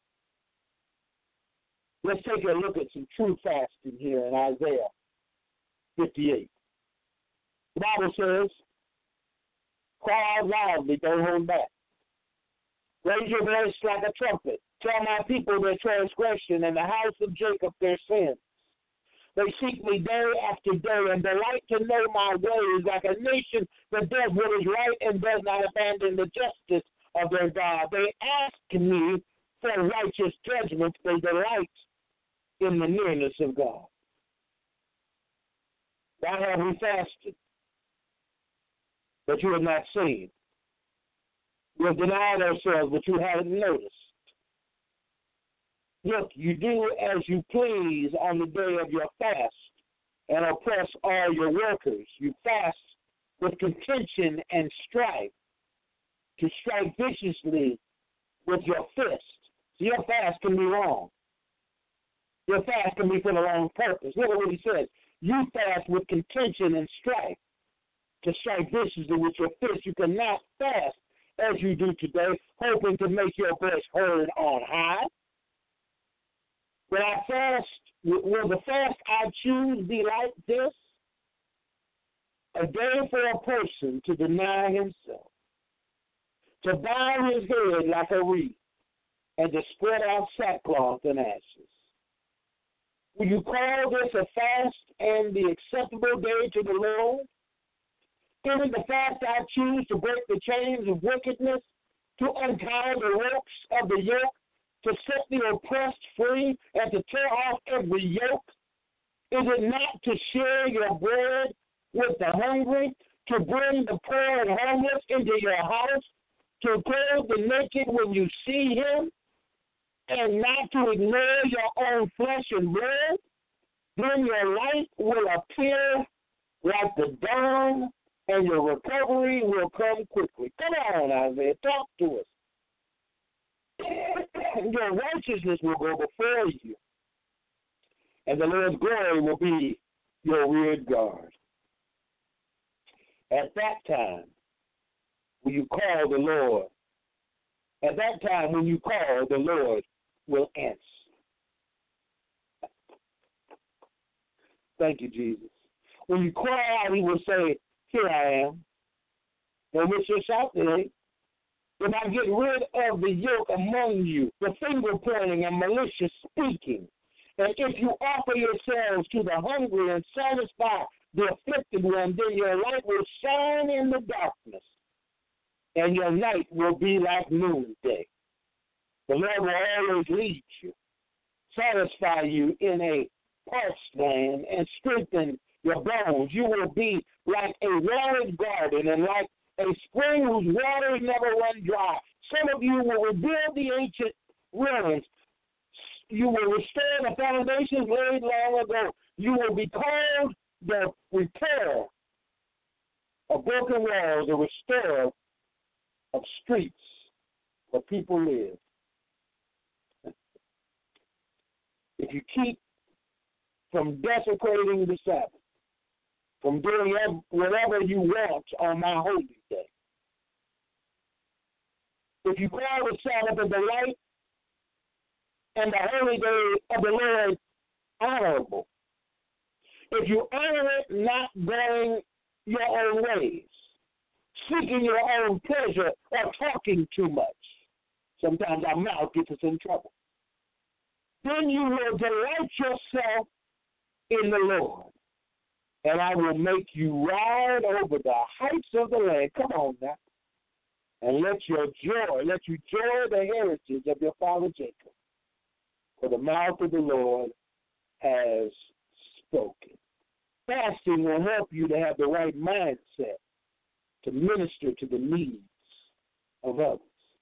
Let's take a look at some true fasting here in Isaiah fifty-eight. The Bible says, cry out loudly, don't hold back. Raise your voice like a trumpet. Tell my people their transgression and the house of Jacob their sins. They seek me day after day and delight to know my ways, like a nation that does what is right and does not abandon the justice of their God. They ask me for righteous judgment. They delight in the nearness of God. Why have we fasted? But you have not seen. We have denied ourselves, but you haven't noticed. Look, you do as you please on the day of your fast and oppress all your workers. You fast with contention and strife, to strike viciously with your fist. So your fast can be wrong. Your fast can be for the wrong purpose. Look at what he says. You fast with contention and strife, to strike viciously with your fist. You cannot fast as you do today, hoping to make your voice heard on high. Will I fast, will the fast I choose be like this? A day for a person to deny himself, to bow his head like a wreath, and to spread out sackcloth and ashes. Will you call this a fast and the acceptable day to the Lord? Isn't the fast I choose to break the chains of wickedness, to untie the ropes of the yoke, to set the oppressed free, and to tear off every yoke? Is it not to share your bread with the hungry, to bring the poor and homeless into your house, to clothe the naked when you see him, and not to ignore your own flesh and blood? Then your light will appear like the dawn, and your recovery will come quickly. Come on, Isaiah, talk to us. Your righteousness will go before you, and the Lord's glory will be your rear guard. At that time, when you call the Lord, at that time when you call, the Lord will answer. Thank you, Jesus. When you cry out, he will say, here I am. And with your shout today, if I get rid of the yoke among you, the finger pointing and malicious speaking, and if you offer yourselves to the hungry and satisfy the afflicted one, then your light will shine in the darkness, and your night will be like noonday. The Lord will always lead you, satisfy you in a parched land, and strengthen your bones. You will be like a watered garden and like a spring whose waters never run dry. Some of you will rebuild the ancient ruins. You will restore the foundations laid long ago. You will be called the repairer of broken walls, the restorer of streets where people live. If you keep from desecrating the Sabbath, from doing whatever you want on my holy day, if you call the Sabbath of the light and the holy day of the Lord honorable, if you honor it not going your own ways, seeking your own pleasure, or talking too much, sometimes our mouth gets us in trouble, then you will delight yourself in the Lord, and I will make you ride over the heights of the land. Come on now. And let your joy, let you joy the heritage of your father Jacob. For the mouth of the Lord has spoken. Fasting will help you to have the right mindset to minister to the needs of others.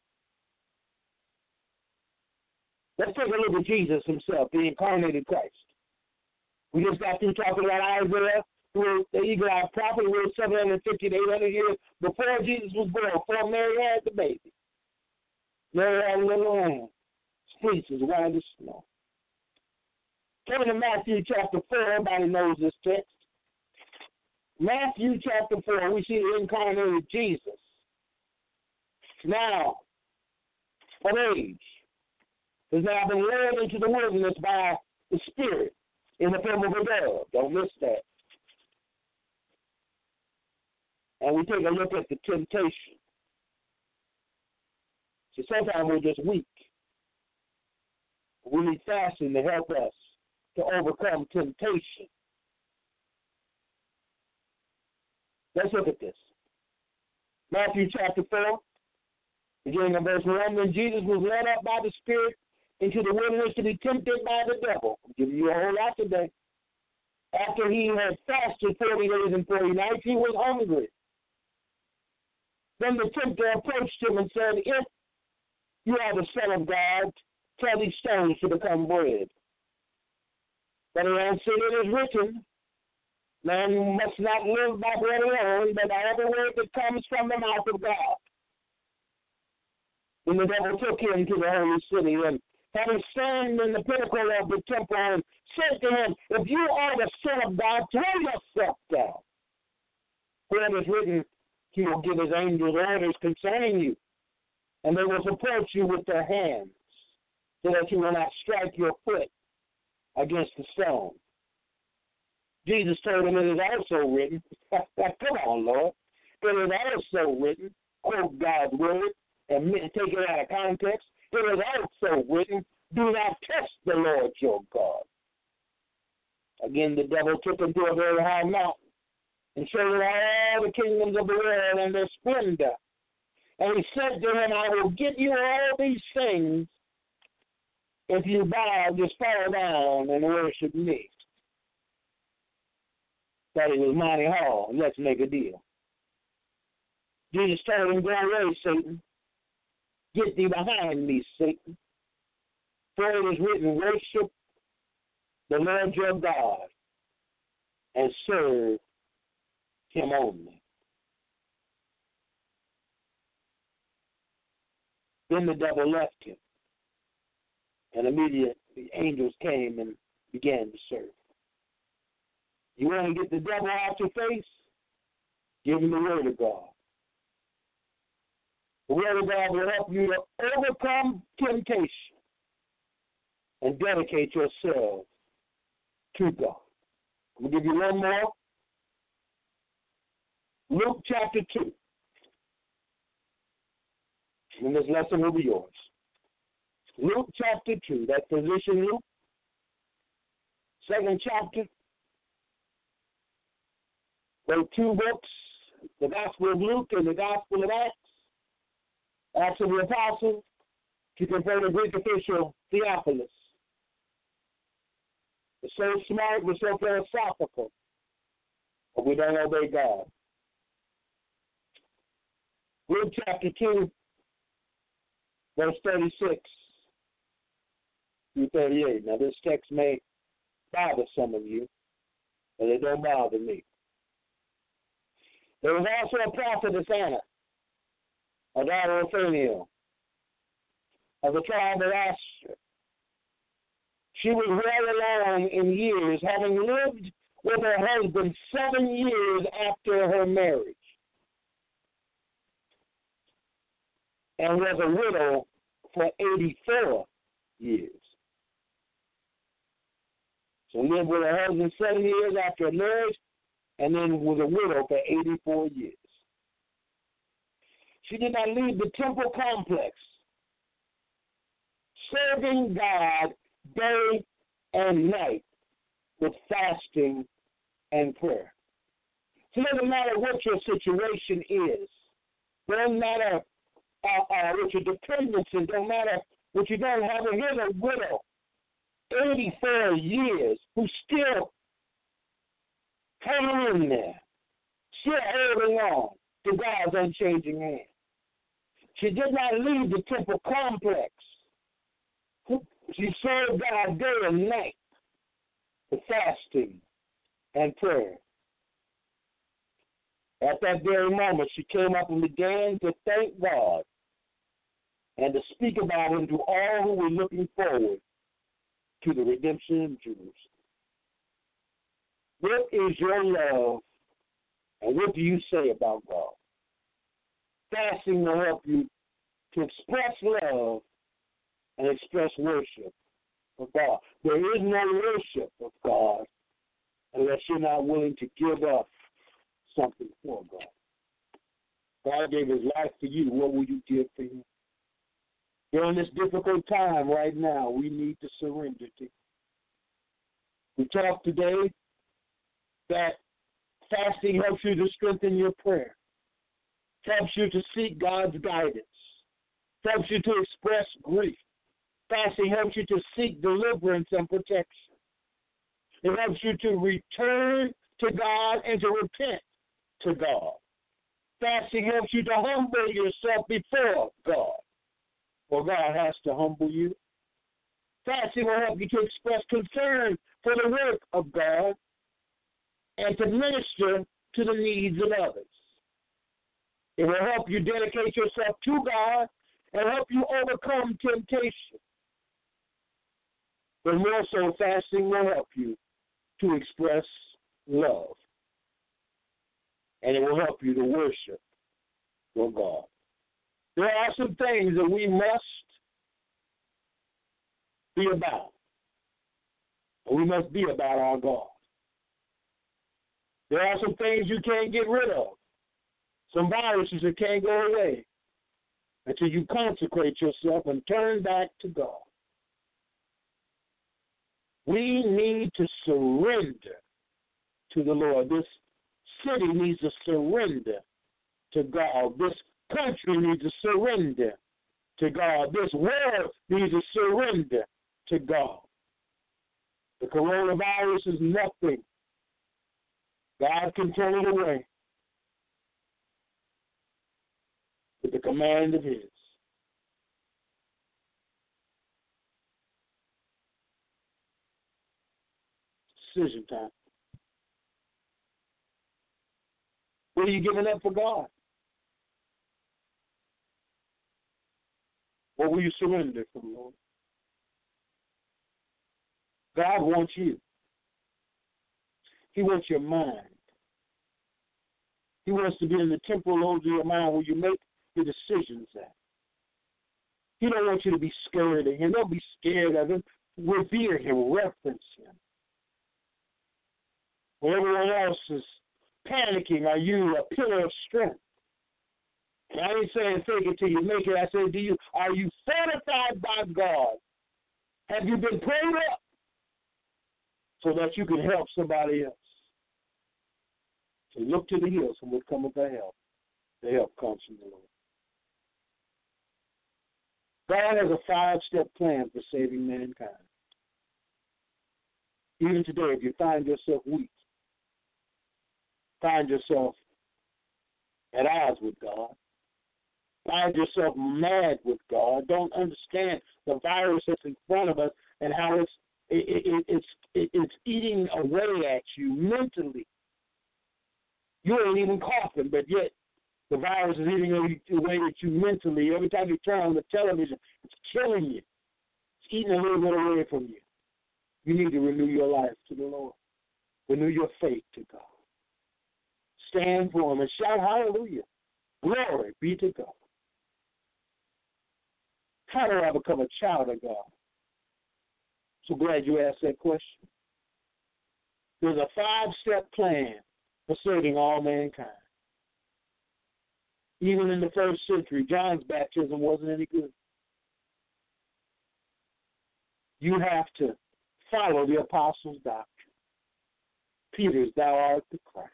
Let's take a look at Jesus himself, the incarnated Christ. We just got through talking about Isaiah, who was the eagle-eyed prophet, who was seven hundred fifty to eight hundred years before Jesus was born, before Mary had the baby. Mary had a little lamb, fleece as white as snow. Turn to Matthew chapter four, everybody knows this text. Matthew chapter four, we see the incarnated Jesus. Now, of age, has now been led into the wilderness by the Spirit in the form of a dove. Don't miss that. And we take a look at the temptation. So sometimes we're just weak. We need fasting to help us to overcome temptation. Let's look at this. Matthew chapter four, Beginning in verse one, when Jesus was led up by the Spirit into the wilderness to be tempted by the devil. I'll give you a whole lot today. After he had fasted forty days and forty nights, he was hungry. Then the tempter approached him and said, if you are the Son of God, tell these stones to become bread. But he answered, it is written, man must not live by bread alone, but by every word that comes from the mouth of God. Then the devil took him to the holy city, and having stand in the pinnacle of the temple, and said to him, if you are the Son of God, throw yourself down. For it is written, he will give his angels orders concerning you, and they will support you with their hands, so that you will not strike your foot against the stone. Jesus told him, it is also written, come on, Lord, it is also written, quote God's word, and take it out of context. It is also written, do not test the Lord your God. Again, the devil took him to a very high mountain and showed him all the kingdoms of the world and their splendor. And he said to him, I will give you all these things if you bow, just fall down and worship me. That is mighty hard. Let's make a deal. Jesus told him, go away, Satan. Get thee behind me, Satan. For it is written, worship the Lord your God and serve him only. Then the devil left him, and immediately the angels came and began to serve. You want to get the devil out your face? Give him the word of God. The word of God will help you to overcome temptation and dedicate yourself to God. I'm going to give you one more. Luke chapter two. And this lesson will be yours. Luke chapter two, that physician Luke, second chapter, wrote two books, the Gospel of Luke and the Gospel of Acts, Acts of the Apostles, to convert the Greek official Theophilus. We're so smart, we're so philosophical, but we don't obey God. Luke chapter two, verse thirty-six through thirty-eight. Now, this text may bother some of you, but it don't bother me. There was also a prophetess Anna, a daughter of Phanuel, of the tribe of Asher. She was well along in years, having lived with her husband seven years after her marriage, and was a widow for eighty-four years. So lived with her husband seven years after her marriage, and then was a widow for eighty-four years. She did not leave the temple complex, serving God day and night with fasting and prayer. So it doesn't matter what your situation is. It doesn't matter uh, uh, what your dependence is. It doesn't matter what you don't have. Here's a widow, eighty-four years, who's still hanging in there, still holding on to God's unchanging hand. She did not leave the temple complex. She served God day and night with fasting and prayer. At that very moment, she came up and began to thank God and to speak about him to all who were looking forward to the redemption of Jerusalem. What is your love, and what do you say about God? Fasting will help you to express love and express worship of God. There is no worship of God unless you're not willing to give up something for God. God gave his life for you. What will you give for him? During this difficult time right now, we need to surrender to him. We talked today that fasting helps you to strengthen your prayer. Helps you to seek God's guidance helps you to express grief. Fasting helps you to seek deliverance and protection. It helps you to return to God and to repent to God. Fasting helps you to humble yourself before God. Well, God has to humble you. Fasting will help you to express concern for the work of God and to minister to the needs of others. It will help you dedicate yourself to God and help you overcome temptation. But more so, fasting will help you to express love. And it will help you to worship your God. There are some things that we must be about. We must be about our God. There are some things you can't get rid of. Some viruses that can't go away until you consecrate yourself and turn back to God. We need to surrender to the Lord. This city needs to surrender to God. This country needs to surrender to God. This world needs to surrender to God. The coronavirus is nothing. God can turn it away with the command of His. Decision time. What are you giving up for God? What will you surrender from, Lord? God wants you. He wants your mind. He wants to be in the temporal lobe of your mind where you make your decisions at. He don't want you to be scared of Him. Don't be scared of Him. Revere Him. Reference Him. When everyone else is panicking, are you a pillar of strength? And I ain't saying fake it till you make it. I say, do you are you fortified by God? Have you been prayed up so that you can help somebody else? So look to the hills from what cometh thy help. The help comes from the Lord. God has a five-step plan for saving mankind. Even today, if you find yourself weak, find yourself at odds with God, find yourself mad with God, don't understand the virus that's in front of us and how it's it, it, it's it, it's eating away at you mentally. You ain't even coughing, but yet the virus is eating away at you mentally. Every time you turn on the television, it's killing you. It's eating a little bit away from you. You need to renew your life to the Lord. Renew your faith to God. Stand for Him and shout hallelujah. Glory be to God. How do I become a child of God? So glad you asked that question. There's a five-step plan for saving all mankind. Even in the first century, John's baptism wasn't any good. You have to follow the apostles' doctrine. Peter's, thou art the Christ.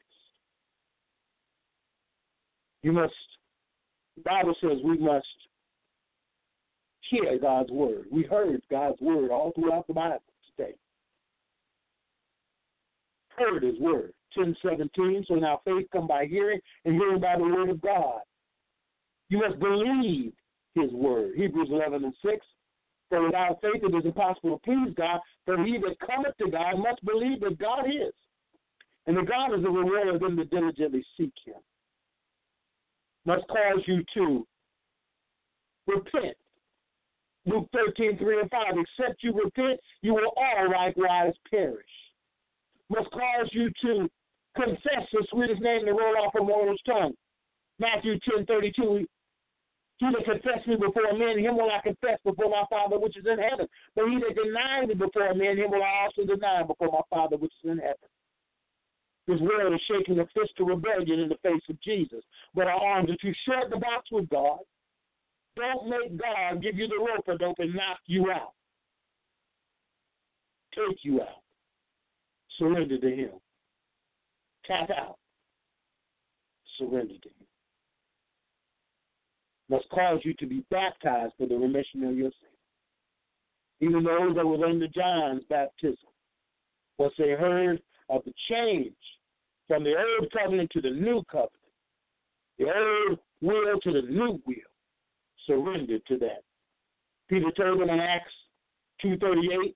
You must, the Bible says we must hear God's word. We heard God's word all throughout the Bible today. Heard His word. ten seventeen, so now faith come by hearing, and hearing by the word of God. You must believe His word. Hebrews eleven and six, for without faith it is impossible to please God, for he that cometh to God must believe that God is, and that God is the rewarder of them that diligently seek Him. Must cause you to repent. Luke thirteen, three and five, except you repent, you will all likewise perish. Must cause you to confess the sweetest name to roll off a mortal's tongue. Matthew ten, thirty-two, he that confess me before men, him will I confess before my Father which is in heaven. But he that denies me before men, him will I also deny before my Father which is in heaven. This world is shaking a fist of rebellion in the face of Jesus. But our arms are too short to box with God. Don't make God give you the rope-a-dope and knock you out. Take you out. Surrender to Him. Tap out. Surrender to Him. must cause you to be baptized for the remission of your sins. Even those that were under John's baptism, once they heard of the change from the old covenant to the new covenant, the old will to the new will, surrendered to that. Peter told them in Acts two thirty-eight,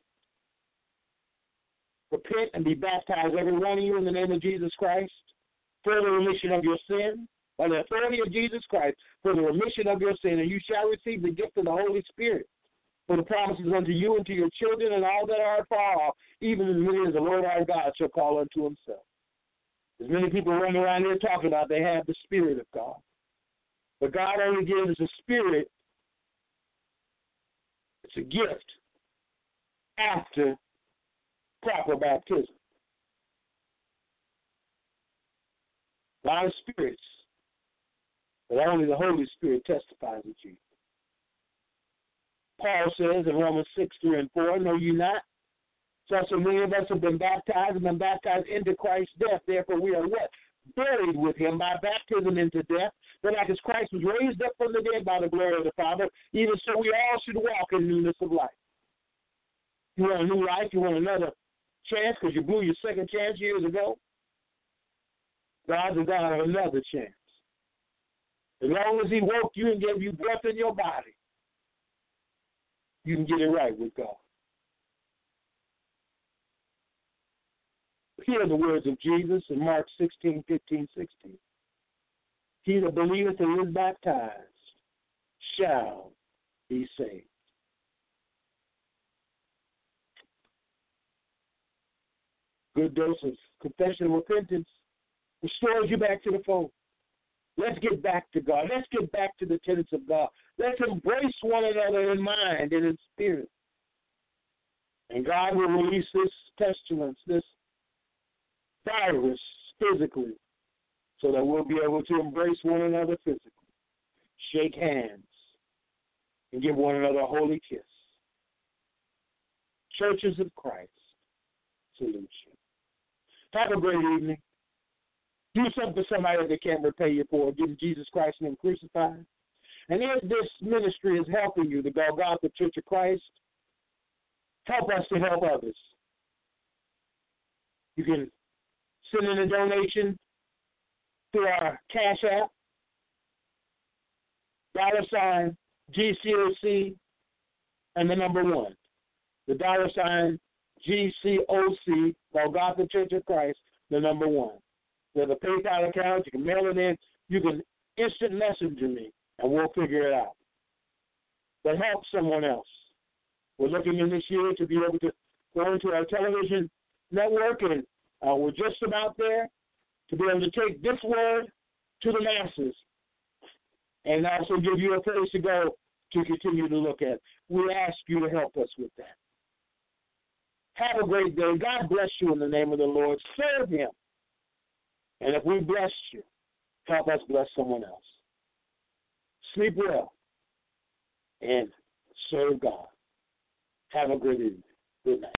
repent and be baptized, every one of you, in the name of Jesus Christ, for the remission of your sin, by the authority of Jesus Christ, for the remission of your sin, and you shall receive the gift of the Holy Spirit. For the promises unto you and to your children and all that are far off, even as many as the Lord our God shall call unto himself. As many people running around here talking about they have the Spirit of God. But God only gives the Spirit, it's a gift, after proper baptism. A lot of spirits, but only the Holy Spirit testifies of Jesus. Paul says in Romans six, three and four, know you not? So, so many of us have been baptized and been baptized into Christ's death. Therefore, we are what? Buried with him by baptism into death. But like as Christ was raised up from the dead by the glory of the Father, even so we all should walk in newness of life. You want a new life? You want another chance because you blew your second chance years ago? God's a God of another chance. As long as he woke you and gave you breath in your body, you can get it right with God. Hear the words of Jesus in Mark sixteen, fifteen, sixteen. He that believeth and is baptized shall be saved. Good dose of confession and repentance restores you back to the fold. Let's get back to God. Let's get back to the tenets of God. Let's embrace one another in mind and in spirit. And God will release this pestilence, this virus physically, so that we'll be able to embrace one another physically, shake hands, and give one another a holy kiss. Churches of Christ, salute you. Have a great evening. Do something for somebody that can't repay you for. Give Jesus Christ and him crucified. And if this ministry is helping you, the Golgotha Church of Christ, help us to help others. You can send in a donation through our Cash App, dollar sign G C O C, and the number one. The dollar sign G C O C, Golgotha Church of Christ, the number one. There's a PayPal account. You can mail it in. You can instant messenger me, and we'll figure it out. But help someone else. We're looking in this year to be able to go into our television network, and uh, we're just about there to be able to take this word to the masses and also give you a place to go to continue to look at. We ask you to help us with that. Have a great day. God bless you in the name of the Lord. Serve him. And if we bless you, help us bless someone else. Sleep well and serve God. Have a good evening. Good night.